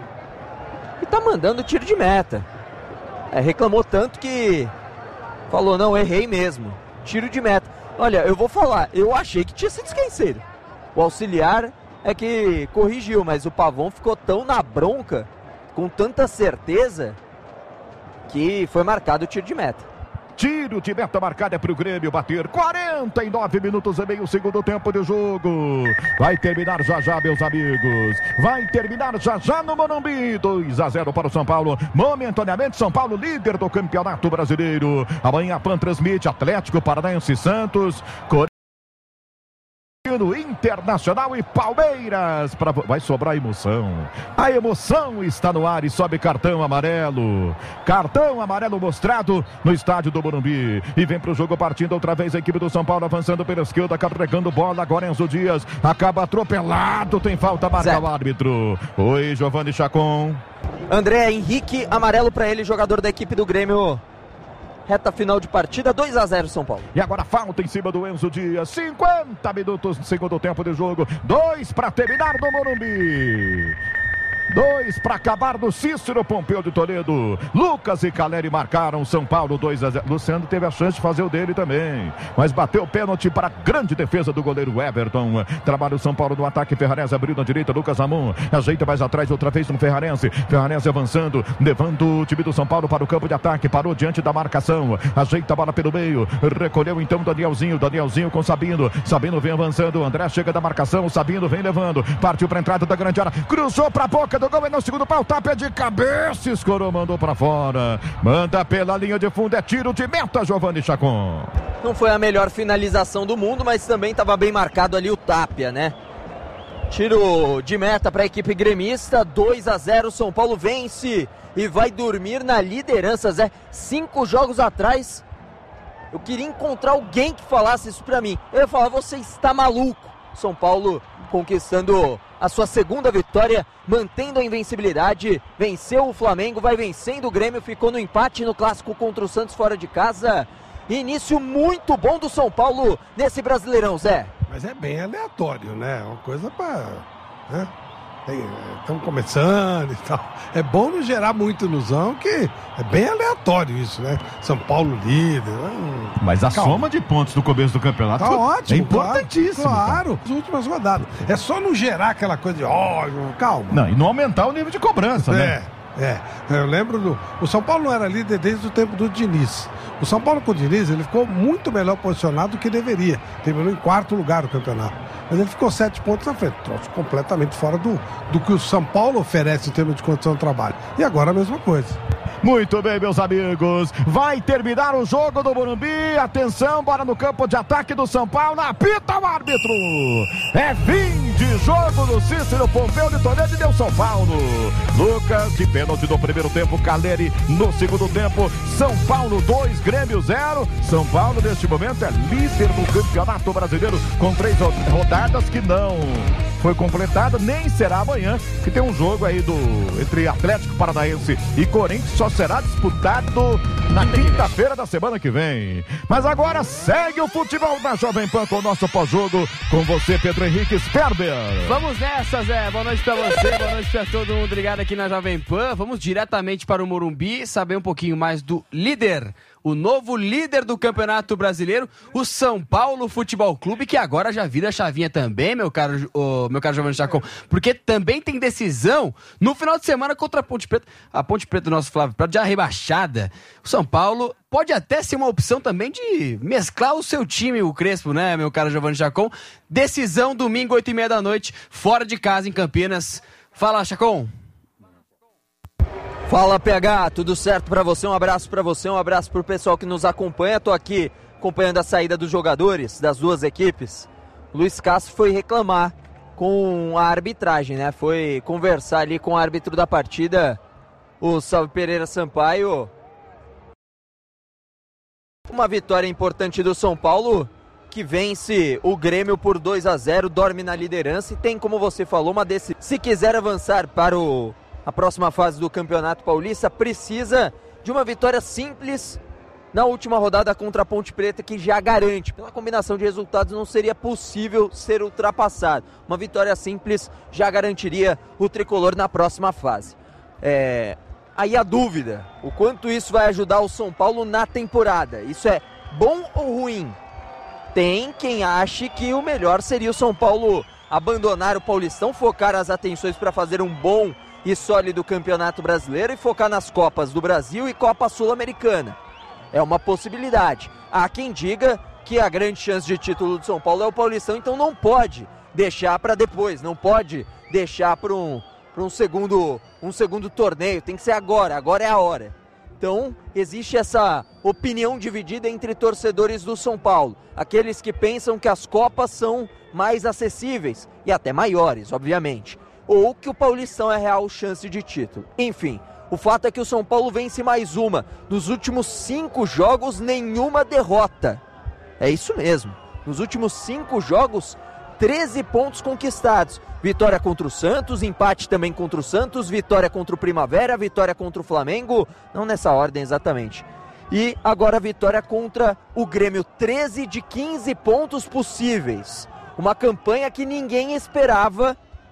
E tá mandando tiro de meta. Reclamou tanto que falou, não, errei mesmo. Tiro de meta. Olha, eu vou falar, eu achei que tinha sido esquecido. O auxiliar é que corrigiu, mas o Pavon ficou tão na bronca, com tanta certeza, que foi marcado o tiro de meta. Tiro de meta marcado para o Grêmio bater. 49 minutos e meio, segundo tempo de jogo. Vai terminar já já, meus amigos. Vai terminar já já no Morumbi. 2-0 para o São Paulo. Momentaneamente, São Paulo líder do Campeonato Brasileiro. Amanhã a PAN transmite Atlético Paranaense e Santos. Internacional e Palmeiras. Vai sobrar emoção. A emoção está no ar e sobe cartão amarelo. Cartão amarelo mostrado no estádio do Morumbi. E vem para o jogo partindo outra vez a equipe do São Paulo avançando pela esquerda, carregando bola. Agora Enzo Dias acaba atropelado. Tem falta, marca o árbitro. Oi, Giovanni Chacon. André Henrique, amarelo para ele, jogador da equipe do Grêmio. Reta final de partida, 2-0 São Paulo. E agora falta em cima do Enzo Dias. 50 minutos no segundo tempo de jogo. 2 para terminar no Morumbi. 2 para acabar do Cícero Pompeu de Toledo. Lucas e Caleri marcaram. São Paulo 2-0. Luciano teve a chance de fazer o dele também, mas bateu o pênalti para a grande defesa do goleiro Everton. Trabalha o São Paulo no ataque. Ferrarense abriu na direita. Lucas Ramon ajeita mais atrás outra vez no Ferrarense. Ferrarense avançando, levando o time do São Paulo para o campo de ataque. Parou diante da marcação. Ajeita a bola pelo meio. Recolheu então Danielzinho. Danielzinho com Sabino. Sabino vem avançando. André chega da marcação. Sabino vem levando. Partiu para a entrada da grande área. Cruzou para a boca do gol, e no segundo pau, tapa de cabeça, escorou, mandou para fora, manda pela linha de fundo, é tiro de meta, Giovanni Chacon. Não foi a melhor finalização do mundo, mas também estava bem marcado ali o Tapia, né? Tiro de meta para a equipe gremista, 2-0, São Paulo vence e vai dormir na liderança, Zé. 5 jogos atrás, eu queria encontrar alguém que falasse isso para mim. Eu ia falar, você está maluco. São Paulo conquistando a sua segunda vitória, mantendo a invencibilidade, venceu o Flamengo, vai vencendo o Grêmio, ficou no empate no clássico contra o Santos fora de casa. Início muito bom do São Paulo nesse Brasileirão, Zé. Mas é bem aleatório, né? Uma coisa para... Né? Estamos começando e tal. É bom não gerar muito ilusão, que é bem aleatório isso, né? São Paulo líder. Mas a soma de pontos no começo do campeonato tá ótimo, é importantíssimo. Claro, as últimas rodadas. É só não gerar aquela coisa de calma. Não, e não aumentar o nível de cobrança, né? Eu lembro o São Paulo não era líder desde o tempo do Diniz. O São Paulo com o Diniz, ele ficou muito melhor posicionado do que deveria. Terminou em 4º lugar no campeonato. Mas ele ficou 7 pontos na frente. Trouxe completamente fora do que o São Paulo oferece em termos de condição de trabalho. E agora a mesma coisa. Muito bem, meus amigos. Vai terminar o jogo do Morumbi. Atenção, bora no campo de ataque do São Paulo. Apita o árbitro. É fim de jogo do Cícero Pompeu de Toledo e deu São Paulo. Lucas de pênalti no primeiro tempo. Caleri no segundo tempo. São Paulo 2, Grêmio 0. São Paulo, neste momento, é líder do Campeonato Brasileiro com 3 rodadas que não foi completada, nem será amanhã, que tem um jogo aí entre Atlético Paranaense e Corinthians, só será disputado na quinta-feira da semana que vem. Mas agora segue o futebol na Jovem Pan com o nosso pós-jogo, com você, Pedro Henrique Sperber. Vamos nessa, Zé, boa noite pra você, boa noite pra todo mundo ligado aqui na Jovem Pan. Vamos diretamente para o Morumbi, saber um pouquinho mais do líder, o novo líder do Campeonato Brasileiro, o São Paulo Futebol Clube, que agora já vira a chavinha também, meu caro Giovanni Chacon, porque também tem decisão no final de semana contra a Ponte Preta. A Ponte Preta do nosso Flávio Prado já rebaixada. O São Paulo pode até ser uma opção também de mesclar o seu time, o Crespo, né, meu caro Giovanni Chacon? Decisão domingo, 8h30 da noite, fora de casa em Campinas. Fala, Chacon. Fala, PH, tudo certo pra você? Um abraço pra você, um abraço pro pessoal que nos acompanha. Tô aqui acompanhando a saída dos jogadores das duas equipes. O Luiz Castro foi reclamar com a arbitragem, né? Foi conversar ali com o árbitro da partida, o Salve Pereira Sampaio. Uma vitória importante do São Paulo, que vence o Grêmio por 2-0, dorme na liderança e tem, como você falou, uma decisão. Se quiser avançar para a próxima fase do Campeonato Paulista, precisa de uma vitória simples na última rodada contra a Ponte Preta, que já garante. Pela combinação de resultados não seria possível ser ultrapassado. Uma vitória simples já garantiria o tricolor na próxima fase. Aí a dúvida, o quanto isso vai ajudar o São Paulo na temporada. Isso é bom ou ruim? Tem quem ache que o melhor seria o São Paulo abandonar o Paulistão, focar as atenções para fazer um bom e sólido Campeonato Brasileiro e focar nas Copas do Brasil e Copa Sul-Americana. É uma possibilidade. Há quem diga que a grande chance de título do São Paulo é o Paulistão, então não pode deixar para depois, não pode deixar para um segundo torneio, tem que ser agora é a hora. Então existe essa opinião dividida entre torcedores do São Paulo, aqueles que pensam que as Copas são mais acessíveis e até maiores, obviamente, ou que o Paulistão é a real chance de título. Enfim, o fato é que o São Paulo vence mais uma. Nos últimos 5 jogos, nenhuma derrota. É isso mesmo. Nos últimos 5 jogos, 13 pontos conquistados. Vitória contra o Santos, empate também contra o Santos, vitória contra o Primavera, vitória contra o Flamengo, não nessa ordem exatamente. E agora vitória contra o Grêmio, 13 de 15 pontos possíveis. Uma campanha que ninguém esperava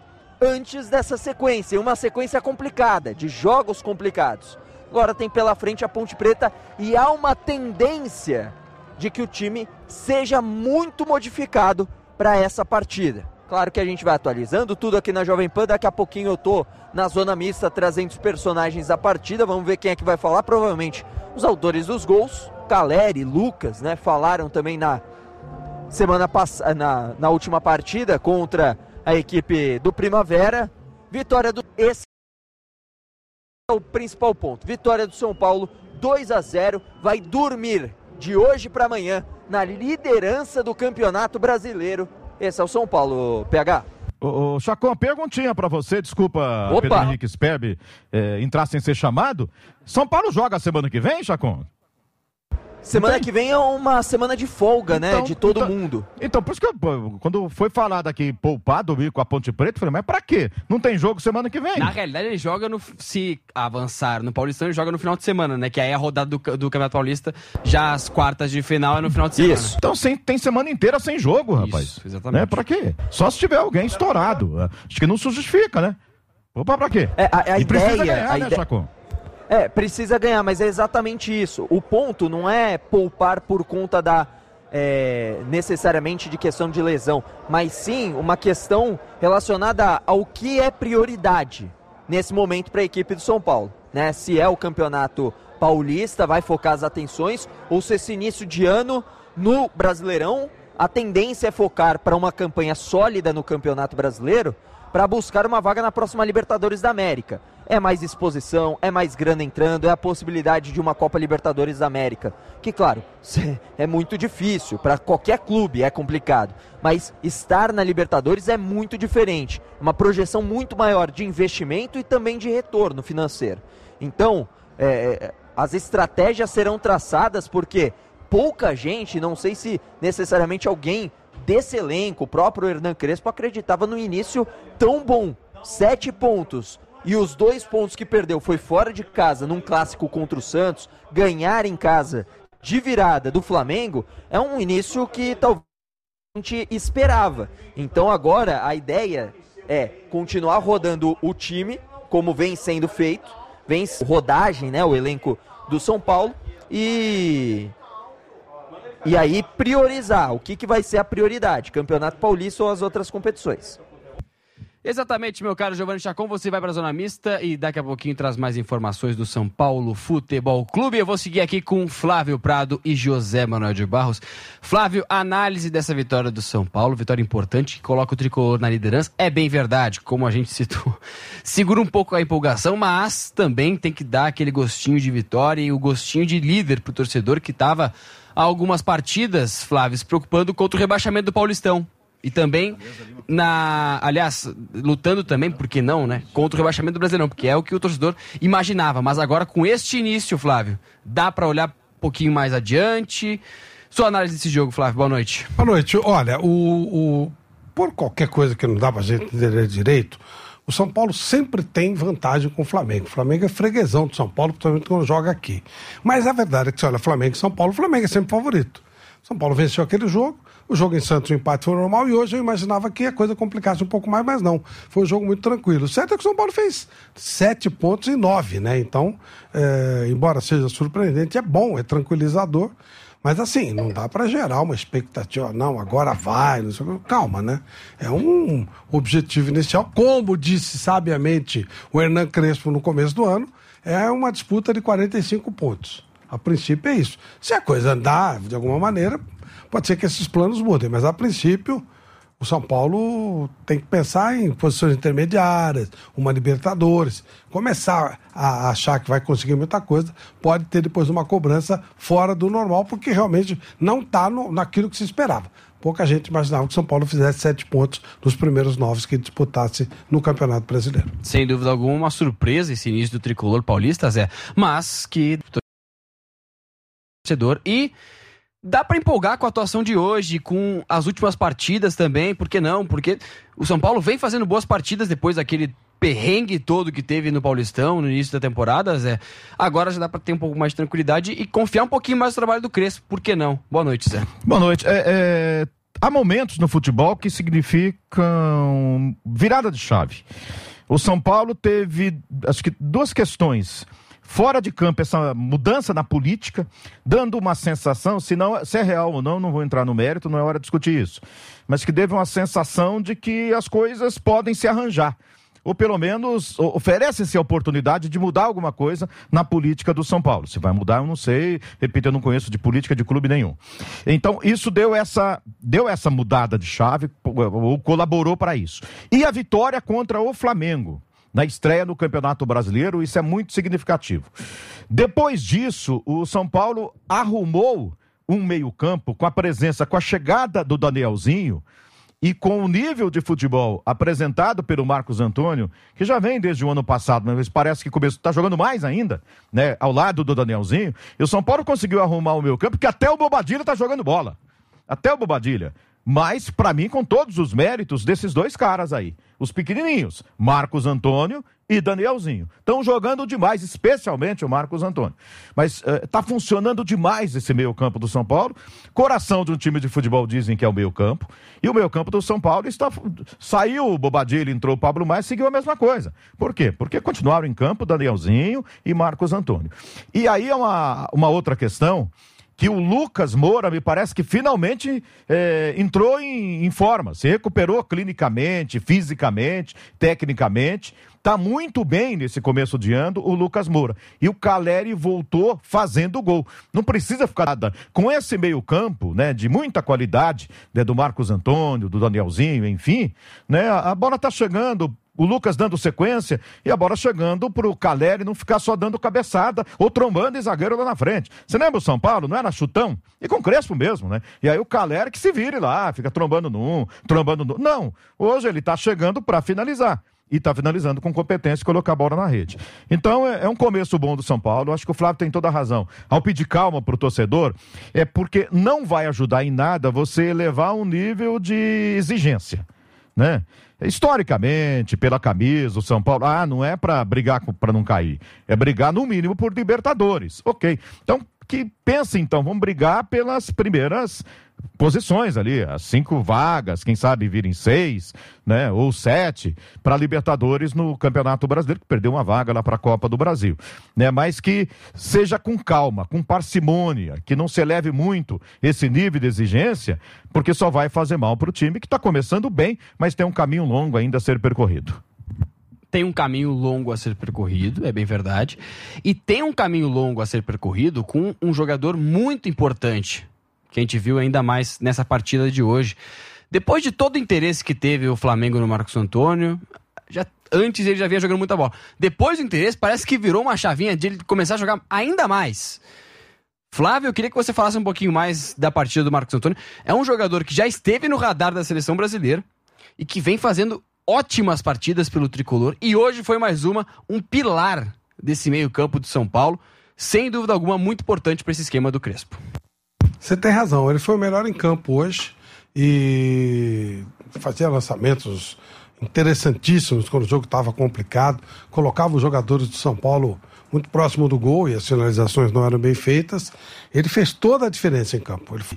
antes dessa sequência, uma sequência complicada, de jogos complicados. Agora tem pela frente a Ponte Preta e há uma tendência de que o time seja muito modificado para essa partida. Claro que a gente vai atualizando tudo aqui na Jovem Pan, daqui a pouquinho eu tô na zona mista trazendo os personagens da partida, vamos ver quem é que vai falar, provavelmente os autores dos gols, Caleri, Lucas, né, falaram também na semana passada, na última partida contra a equipe do Primavera. Vitória do... Esse é o principal ponto, vitória do São Paulo, 2-0, vai dormir de hoje para amanhã na liderança do Campeonato Brasileiro. Esse é o São Paulo, PH. Ô, Chacon, perguntinha pra você, desculpa, Opa. Pedro Henrique Sperbi entrar sem ser chamado. São Paulo joga semana que vem, Chacon? Semana que vem é uma semana de folga, né, de todo mundo. Então, por isso que quando foi falado aqui poupar dormir com a Ponte Preta, eu falei, mas pra quê? Não tem jogo semana que vem? Na realidade, ele joga se avançar no Paulistão, ele joga no final de semana, né? Que aí a rodada do Campeonato Paulista, já as quartas de final é no final de semana. Isso. Então tem semana inteira sem jogo, rapaz. Isso, exatamente. Né? Pra quê? Só se tiver alguém estourado. Acho que não se justifica, né? Poupar pra quê? A precisa ideia, ganhar, né, Chacon? Precisa ganhar, mas é exatamente isso. O ponto não é poupar por conta da necessariamente de questão de lesão, mas sim uma questão relacionada ao que é prioridade nesse momento para a equipe do São Paulo, né? Se é o Campeonato Paulista, vai focar as atenções, ou se esse início de ano no Brasileirão, a tendência é focar para uma campanha sólida no Campeonato Brasileiro, para buscar uma vaga na próxima Libertadores da América. É mais exposição, é mais grana entrando, é a possibilidade de uma Copa Libertadores da América. Que, claro, é muito difícil, para qualquer clube é complicado. Mas estar na Libertadores é muito diferente. Uma projeção muito maior de investimento e também de retorno financeiro. Então, as estratégias serão traçadas porque pouca gente, não sei se necessariamente alguém desse elenco, o próprio Hernan Crespo, acreditava no início tão bom. 7 pontos. E os 2 pontos que perdeu foi fora de casa, num clássico contra o Santos. Ganhar em casa de virada do Flamengo é um início que talvez a gente esperava. Então agora a ideia é continuar rodando o time, como vem sendo feito. Vem rodagem, né, o elenco do São Paulo. E aí priorizar, o que vai ser a prioridade, Campeonato Paulista ou as outras competições. Exatamente, meu caro Giovanni Chacon, você vai para a zona mista e daqui a pouquinho traz mais informações do São Paulo Futebol Clube. Eu vou seguir aqui com Flávio Prado e José Manuel de Barros. Flávio, análise dessa vitória do São Paulo, vitória importante que coloca o tricolor na liderança. É bem verdade, como a gente citou, segura um pouco a empolgação, mas também tem que dar aquele gostinho de vitória e o gostinho de líder pro torcedor que estava há algumas partidas, Flávio, se preocupando contra o rebaixamento do Paulistão. E também, lutando também, por que não, né? Contra o rebaixamento do Brasileirão, porque é o que o torcedor imaginava. Mas agora, com este início, Flávio, dá para olhar um pouquinho mais adiante. Sua análise desse jogo, Flávio, boa noite. Boa noite. Olha, por qualquer coisa que não dá pra gente entender direito, o São Paulo sempre tem vantagem com o Flamengo. O Flamengo é freguesão do São Paulo, principalmente quando joga aqui. Mas a verdade é que, se olha, Flamengo e São Paulo, o Flamengo é sempre favorito. São Paulo venceu aquele jogo, o jogo em Santos, o empate foi normal, e hoje eu imaginava que a coisa complicasse um pouco mais, mas não. Foi um jogo muito tranquilo. O certo é que o São Paulo fez 7 pontos em 9, né? Então, embora seja surpreendente, é bom, é tranquilizador. Mas assim, não dá para gerar uma expectativa, não, agora vai, não sei o que. Calma, né? É um objetivo inicial. Como disse sabiamente o Hernan Crespo no começo do ano, é uma disputa de 45 pontos. A princípio é isso. Se a coisa andar de alguma maneira, pode ser que esses planos mudem, mas a princípio o São Paulo tem que pensar em posições intermediárias, uma Libertadores, começar a achar que vai conseguir muita coisa, pode ter depois uma cobrança fora do normal, porque realmente não está naquilo que se esperava. Pouca gente imaginava que o São Paulo fizesse 7 pontos nos primeiros 9 que disputasse no Campeonato Brasileiro. Sem dúvida alguma, uma surpresa esse início do tricolor paulista, Zé, mas que torcedor e dá para empolgar com a atuação de hoje, com as últimas partidas também, por que não? Porque o São Paulo vem fazendo boas partidas depois daquele perrengue todo que teve no Paulistão no início da temporada, Zé. Agora já dá para ter um pouco mais de tranquilidade e confiar um pouquinho mais no trabalho do Crespo, por que não? Boa noite, Zé. Boa noite. Há momentos no futebol que significam virada de chave. O São Paulo teve, acho que, duas questões. Fora de campo, essa mudança na política, dando uma sensação, se é real ou não vou entrar no mérito, não é hora de discutir isso. Mas que teve uma sensação de que as coisas podem se arranjar. Ou pelo menos oferece-se a oportunidade de mudar alguma coisa na política do São Paulo. Se vai mudar, eu não sei. Repito, eu não conheço de política de clube nenhum. Então, isso deu essa mudada de chave, ou colaborou para isso. E a vitória contra o Flamengo, na estreia no Campeonato Brasileiro, isso é muito significativo. Depois disso, o São Paulo arrumou um meio-campo com a chegada do Danielzinho, e com o nível de futebol apresentado pelo Marcos Antônio, que já vem desde o ano passado, mas parece que está jogando mais ainda, né, ao lado do Danielzinho, e o São Paulo conseguiu arrumar o meio campo, porque até o Bobadilha está jogando bola. Até o Bobadilha. Mas, para mim, com todos os méritos desses dois caras aí, os pequenininhos, Marcos Antônio e Danielzinho. Estão jogando demais, especialmente o Marcos Antônio. Mas está funcionando demais esse meio-campo do São Paulo. Coração de um time de futebol dizem que é o meio-campo. E o meio-campo do São Paulo saiu o Bobadilha, entrou o Pablo Maia, seguiu a mesma coisa. Por quê? Porque continuaram em campo Danielzinho e Marcos Antônio. E aí é uma outra questão, que o Lucas Moura, me parece que finalmente entrou em forma, se recuperou clinicamente, fisicamente, tecnicamente, está muito bem nesse começo de ano o Lucas Moura. E o Calleri voltou fazendo gol. Não precisa ficar nada. Com esse meio-campo, né, de muita qualidade, né, do Marcos Antônio, do Danielzinho, enfim, né, a bola está chegando. O Lucas dando sequência e a bola chegando pro Calleri não ficar só dando cabeçada ou trombando em zagueiro lá na frente. Você lembra o São Paulo? Não era chutão? E com Crespo mesmo, né? E aí o Calleri que se vire lá, fica trombando num, trombando no... Não, hoje ele tá chegando para finalizar. E tá finalizando com competência e colocar a bola na rede. Então é um começo bom do São Paulo. Acho que o Flávio tem toda a razão. Ao pedir calma pro torcedor, é porque não vai ajudar em nada você elevar um nível de exigência, né? Historicamente, pela camisa, o São Paulo, não é para brigar para não cair, é brigar no mínimo por Libertadores, ok. Então, que pense então, vamos brigar pelas primeiras posições ali, as 5 vagas, quem sabe virem 6, né, ou 7 para Libertadores no Campeonato Brasileiro, que perdeu uma vaga lá para a Copa do Brasil, né, mas que seja com calma, com parcimônia, que não se eleve muito esse nível de exigência, porque só vai fazer mal para o time que está começando bem, mas tem um caminho longo ainda a ser percorrido. Tem um caminho longo a ser percorrido, é bem verdade, e tem um caminho longo a ser percorrido com um jogador muito importante, que a gente viu ainda mais nessa partida de hoje. Depois de todo o interesse que teve o Flamengo no Marcos Antônio, antes ele já vinha jogando muita bola. Depois do interesse, parece que virou uma chavinha de ele começar a jogar ainda mais. Flávio, eu queria que você falasse um pouquinho mais da partida do Marcos Antônio. É um jogador que já esteve no radar da seleção brasileira e que vem fazendo ótimas partidas pelo tricolor. E hoje foi mais um pilar desse meio-campo do São Paulo. Sem dúvida alguma, muito importante para esse esquema do Crespo. Você tem razão, ele foi o melhor em campo hoje e fazia lançamentos interessantíssimos quando o jogo estava complicado, colocava os jogadores do São Paulo muito próximo do gol e as finalizações não eram bem feitas. Ele fez toda a diferença em campo. Ele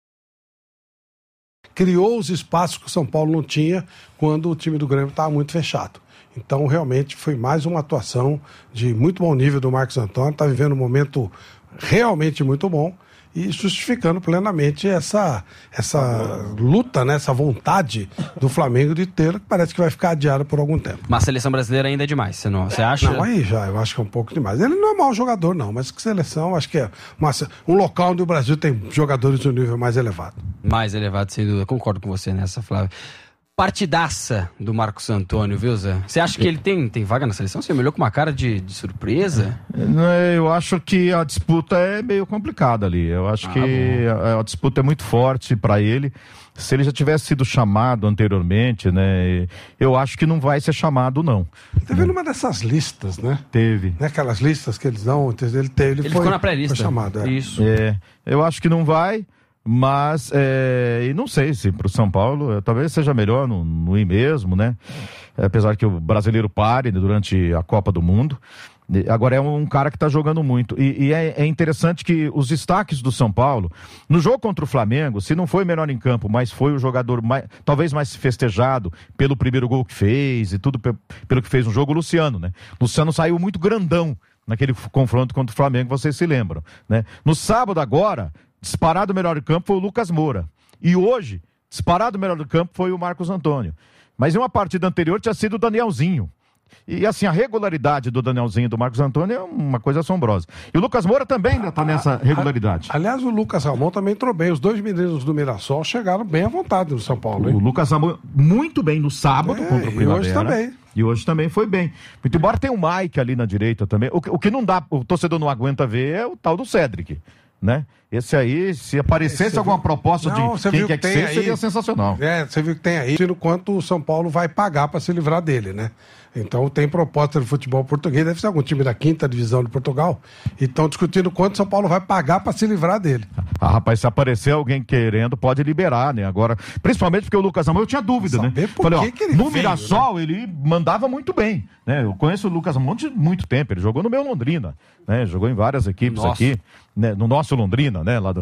criou os espaços que o São Paulo não tinha quando o time do Grêmio estava muito fechado. Então, realmente, foi mais uma atuação de muito bom nível do Marcos Antônio, está vivendo um momento realmente muito bom e justificando plenamente essa luta, né, essa vontade do Flamengo de ter, que parece que vai ficar adiada por algum tempo. Mas a seleção brasileira ainda é demais, você acha? Não, aí já, eu acho que é um pouco demais. Ele não é mau jogador, não, mas que seleção, acho que é um local onde o Brasil tem jogadores de um nível mais elevado. Mais elevado, sem dúvida. Concordo com você nessa, Flávio. Partidaça do Marcos Antônio, viu, Zé? Você acha que ele tem vaga na seleção? Você me olhou com uma cara de surpresa? Eu acho que a disputa é meio complicada ali. Eu acho que a disputa é muito forte para ele. Se ele já tivesse sido chamado anteriormente, né? Eu acho que não vai ser chamado, não. Teve numa dessas listas, né? Teve. Aquelas listas que eles dão, ele ficou na pré-lista. Foi chamado, Isso. Eu acho que não vai. Mas, e não sei se para o São Paulo, talvez seja melhor não ir mesmo, né? Apesar que o brasileiro pare durante a Copa do Mundo. Agora é um cara que está jogando muito. E é interessante que os destaques do São Paulo, no jogo contra o Flamengo, se não foi melhor em campo, mas foi o jogador talvez mais festejado pelo primeiro gol que fez e tudo pelo que fez no jogo, o Luciano, né? Luciano saiu muito grandão naquele confronto contra o Flamengo, vocês se lembram, né? No sábado agora, disparado melhor em campo foi o Lucas Moura. E hoje, disparado melhor em campo foi o Marcos Antônio. Mas em uma partida anterior tinha sido o Danielzinho. E assim, a regularidade do Danielzinho e do Marcos Antônio é uma coisa assombrosa. E o Lucas Moura também ainda está nessa regularidade. Aliás, o Lucas Ramon também entrou bem. Os dois meninos do Mirassol chegaram bem à vontade no São Paulo, hein? O Lucas Ramon muito bem no sábado contra o Primavera. E hoje também. E hoje também foi bem. Muito embora tenha o Mike ali na direita também. O que não dá, o torcedor não aguenta ver é o tal do Cédric, né? Esse aí, se aparecesse alguma proposta de quem quer que seja, seria sensacional. Você viu que tem aí, no quanto o São Paulo vai pagar para se livrar dele, né? Então tem proposta do futebol português, deve ser algum time da 5ª divisão de Portugal, e estão discutindo quanto o São Paulo vai pagar para se livrar dele. Rapaz, se aparecer alguém querendo, pode liberar, né? Agora, principalmente porque o Lucas Ramon, eu tinha dúvida, né? Falei, que ele no Mirassol, né? Ele mandava muito bem, né? Eu conheço o Lucas Ramon de muito tempo, ele jogou no meu Londrina, né? Jogou em várias equipes aqui, né? No nosso Londrina, né? Lá do...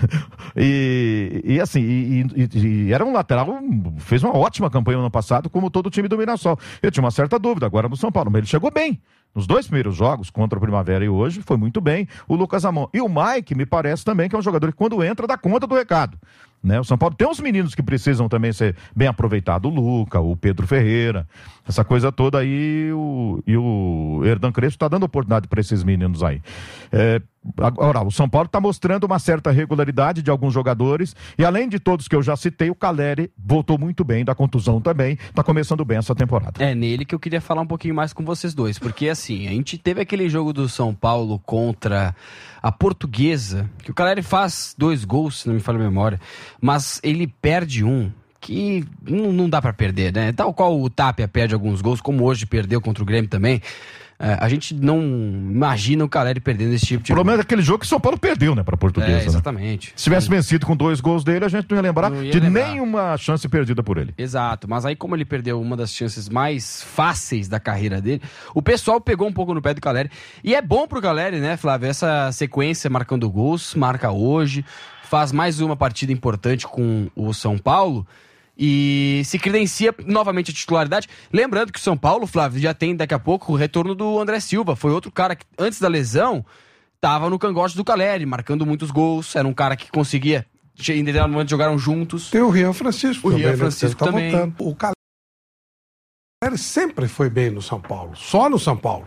e era um lateral, fez uma ótima campanha no ano passado, como todo o time do Mirassol. Eu tinha uma certa dúvida agora no São Paulo, mas ele chegou bem. Nos 2 primeiros jogos, contra o Primavera e hoje, foi muito bem o Lucas Ramon. E o Mike, me parece também que é um jogador que quando entra dá conta do recado, né? O São Paulo tem uns meninos que precisam também ser bem aproveitados, o Luca, o Pedro Ferreira, essa coisa toda aí, e o Herdan Crespo está dando oportunidade para esses meninos aí. Agora, o São Paulo está mostrando uma certa regularidade de alguns jogadores, e além de todos que eu já citei, o Caleri voltou muito bem, da contusão também, está começando bem essa temporada. É nele que eu queria falar um pouquinho mais com vocês dois, porque assim, a gente teve aquele jogo do São Paulo contra a Portuguesa, que o Caleri faz 2 gols, se não me falha a memória, mas ele perde um que não dá pra perder, né? Tal qual o Tapia perde alguns gols, como hoje perdeu contra o Grêmio também. A gente não imagina o Caleri perdendo esse tipo de... O problema é aquele jogo que o São Paulo perdeu, né, pra Portuguesa, exatamente. Né? Se tivesse vencido com 2 gols dele, a gente não ia lembrar nenhuma chance perdida por ele. Exato, mas aí como ele perdeu uma das chances mais fáceis da carreira dele, o pessoal pegou um pouco no pé do Caleri. E é bom pro Caleri, né, Flávio, essa sequência marcando gols, marca hoje, faz mais uma partida importante com o São Paulo e se credencia novamente a titularidade. Lembrando que o São Paulo, Flávio, já tem daqui a pouco o retorno do André Silva. Foi outro cara que, antes da lesão, estava no cangote do Caleri, marcando muitos gols. Era um cara que conseguia, em determinado momento, jogaram juntos. Tem o Rian Francisco também. O Rian Francisco também. Voltando. O Caleri sempre foi bem no São Paulo, só no São Paulo.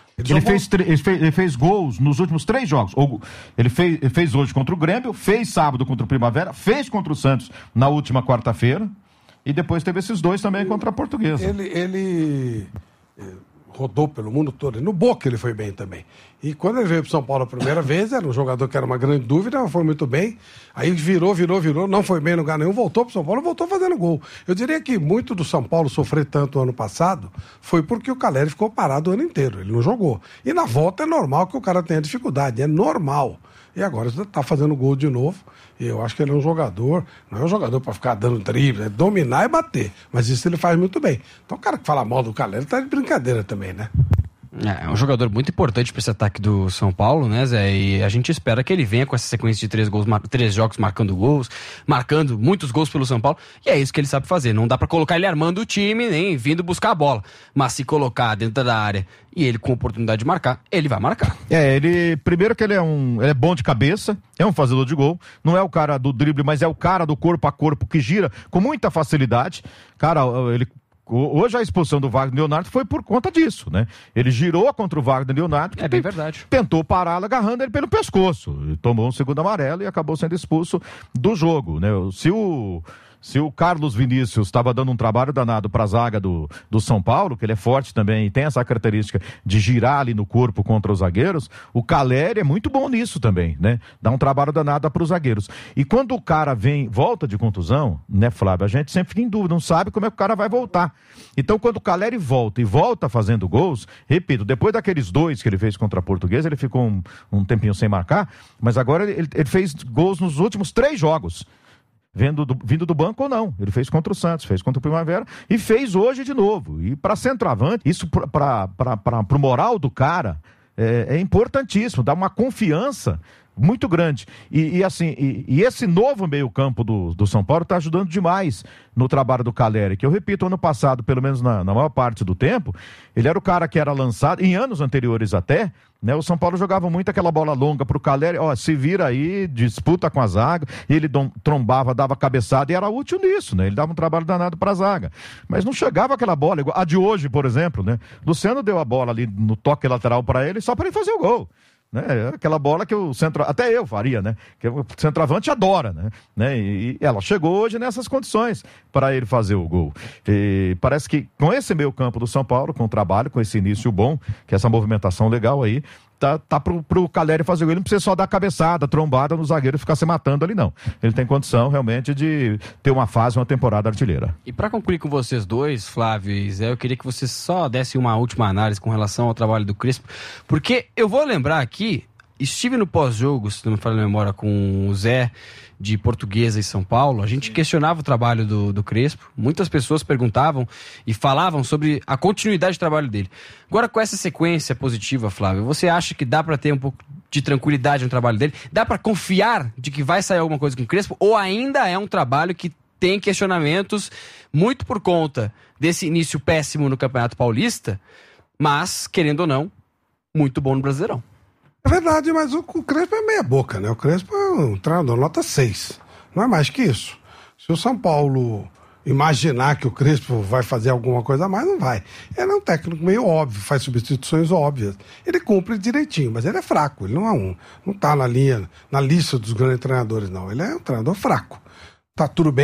Ele fez gols nos últimos 3 jogos. Ele fez hoje contra o Grêmio, fez sábado contra o Primavera, fez contra o Santos na última quarta-feira e depois teve esses 2 também contra a Portuguesa. Ele rodou pelo mundo todo. No Boca ele foi bem também. E quando ele veio para São Paulo a primeira vez, era um jogador que era uma grande dúvida, mas foi muito bem. Aí virou, não foi bem no lugar nenhum, voltou para São Paulo, voltou fazendo gol. Eu diria que muito do São Paulo sofrer tanto ano passado foi porque o Caleri ficou parado o ano inteiro, ele não jogou. E na volta é normal que o cara tenha dificuldade, é normal. E agora ele está fazendo gol de novo. E eu acho que ele é um jogador, não é um jogador para ficar dando drible, é dominar e bater. Mas isso ele faz muito bem. Então o cara que fala mal do Caleri está de brincadeira também, né? É um jogador muito importante para esse ataque do São Paulo, né, Zé? E a gente espera que ele venha com essa sequência de 3 jogos marcando gols, marcando muitos gols pelo São Paulo. E é isso que ele sabe fazer. Não dá para colocar ele armando o time, nem vindo buscar a bola. Mas se colocar dentro da área e ele com oportunidade de marcar, ele vai marcar. Primeiro que ele é bom de cabeça, é um fazedor de gol. Não é o cara do drible, mas é o cara do corpo a corpo que gira com muita facilidade. Cara, hoje a expulsão do Wagner Leonardo foi por conta disso, né? Ele girou contra o Wagner Leonardo. É bem verdade. Tentou pará-lo agarrando ele pelo pescoço. Tomou um segundo amarelo e acabou sendo expulso do jogo, né? Se o Carlos Vinícius estava dando um trabalho danado para a zaga do São Paulo, que ele é forte também e tem essa característica de girar ali no corpo contra os zagueiros, o Caleri é muito bom nisso também, né? Dá um trabalho danado para os zagueiros. E quando o cara volta de contusão, né, Flávio, a gente sempre fica em dúvida, não sabe como é que o cara vai voltar. Então, quando o Caleri volta fazendo gols, repito, depois daqueles 2 que ele fez contra a Portuguesa, ele ficou um tempinho sem marcar, mas agora ele fez gols nos últimos 3 jogos. vindo do banco ou não. Ele fez contra o Santos, fez contra o Primavera e fez hoje de novo. E para centroavante, isso para o moral do cara é importantíssimo, dá uma confiança muito grande. E esse novo meio-campo do São Paulo está ajudando demais no trabalho do Calleri, que eu repito, ano passado, pelo menos na maior parte do tempo, ele era o cara que era lançado, em anos anteriores até, né? O São Paulo jogava muito aquela bola longa pro Calleri, se vira aí, disputa com a zaga, e ele trombava, dava cabeçada, e era útil nisso, né? Ele dava um trabalho danado pra zaga. Mas não chegava aquela bola, igual a de hoje, por exemplo, né? Luciano deu a bola ali no toque lateral para ele, só para ele fazer o gol. Né? Aquela bola que até eu faria, né? Que o centroavante adora, né? E ela chegou hoje nessas condições para ele fazer o gol. E parece que com esse meio campo do São Paulo, com o trabalho, com esse início bom, que essa movimentação legal aí, tá pro Calleri fazer o gol. Ele não precisa só dar cabeçada, trombada no zagueiro e ficar se matando ali, não. Ele tem condição realmente de ter uma temporada artilheira. E para concluir com vocês dois, Flávio e Zé, eu queria que vocês só dessem uma última análise com relação ao trabalho do Crespo, porque eu vou lembrar aqui, estive no pós-jogo, se não me falha a memória, com o Zé de Portuguesa e São Paulo, a gente questionava o trabalho do Crespo, muitas pessoas perguntavam e falavam sobre a continuidade de trabalho dele. Agora, com essa sequência positiva, Flávio, você acha que dá para ter um pouco de tranquilidade no trabalho dele? Dá para confiar de que vai sair alguma coisa com o Crespo? Ou ainda é um trabalho que tem questionamentos muito por conta desse início péssimo no Campeonato Paulista, mas, querendo ou não, muito bom no Brasileirão? É verdade, mas o Crespo é meia boca, né? O Crespo é um treinador nota 6. Não é mais que isso. Se o São Paulo imaginar que o Crespo vai fazer alguma coisa a mais, não vai. Ele é um técnico meio óbvio, faz substituições óbvias. Ele cumpre direitinho, mas ele é fraco. Ele não tá na lista dos grandes treinadores, não. Ele é um treinador fraco. Tá tudo bem.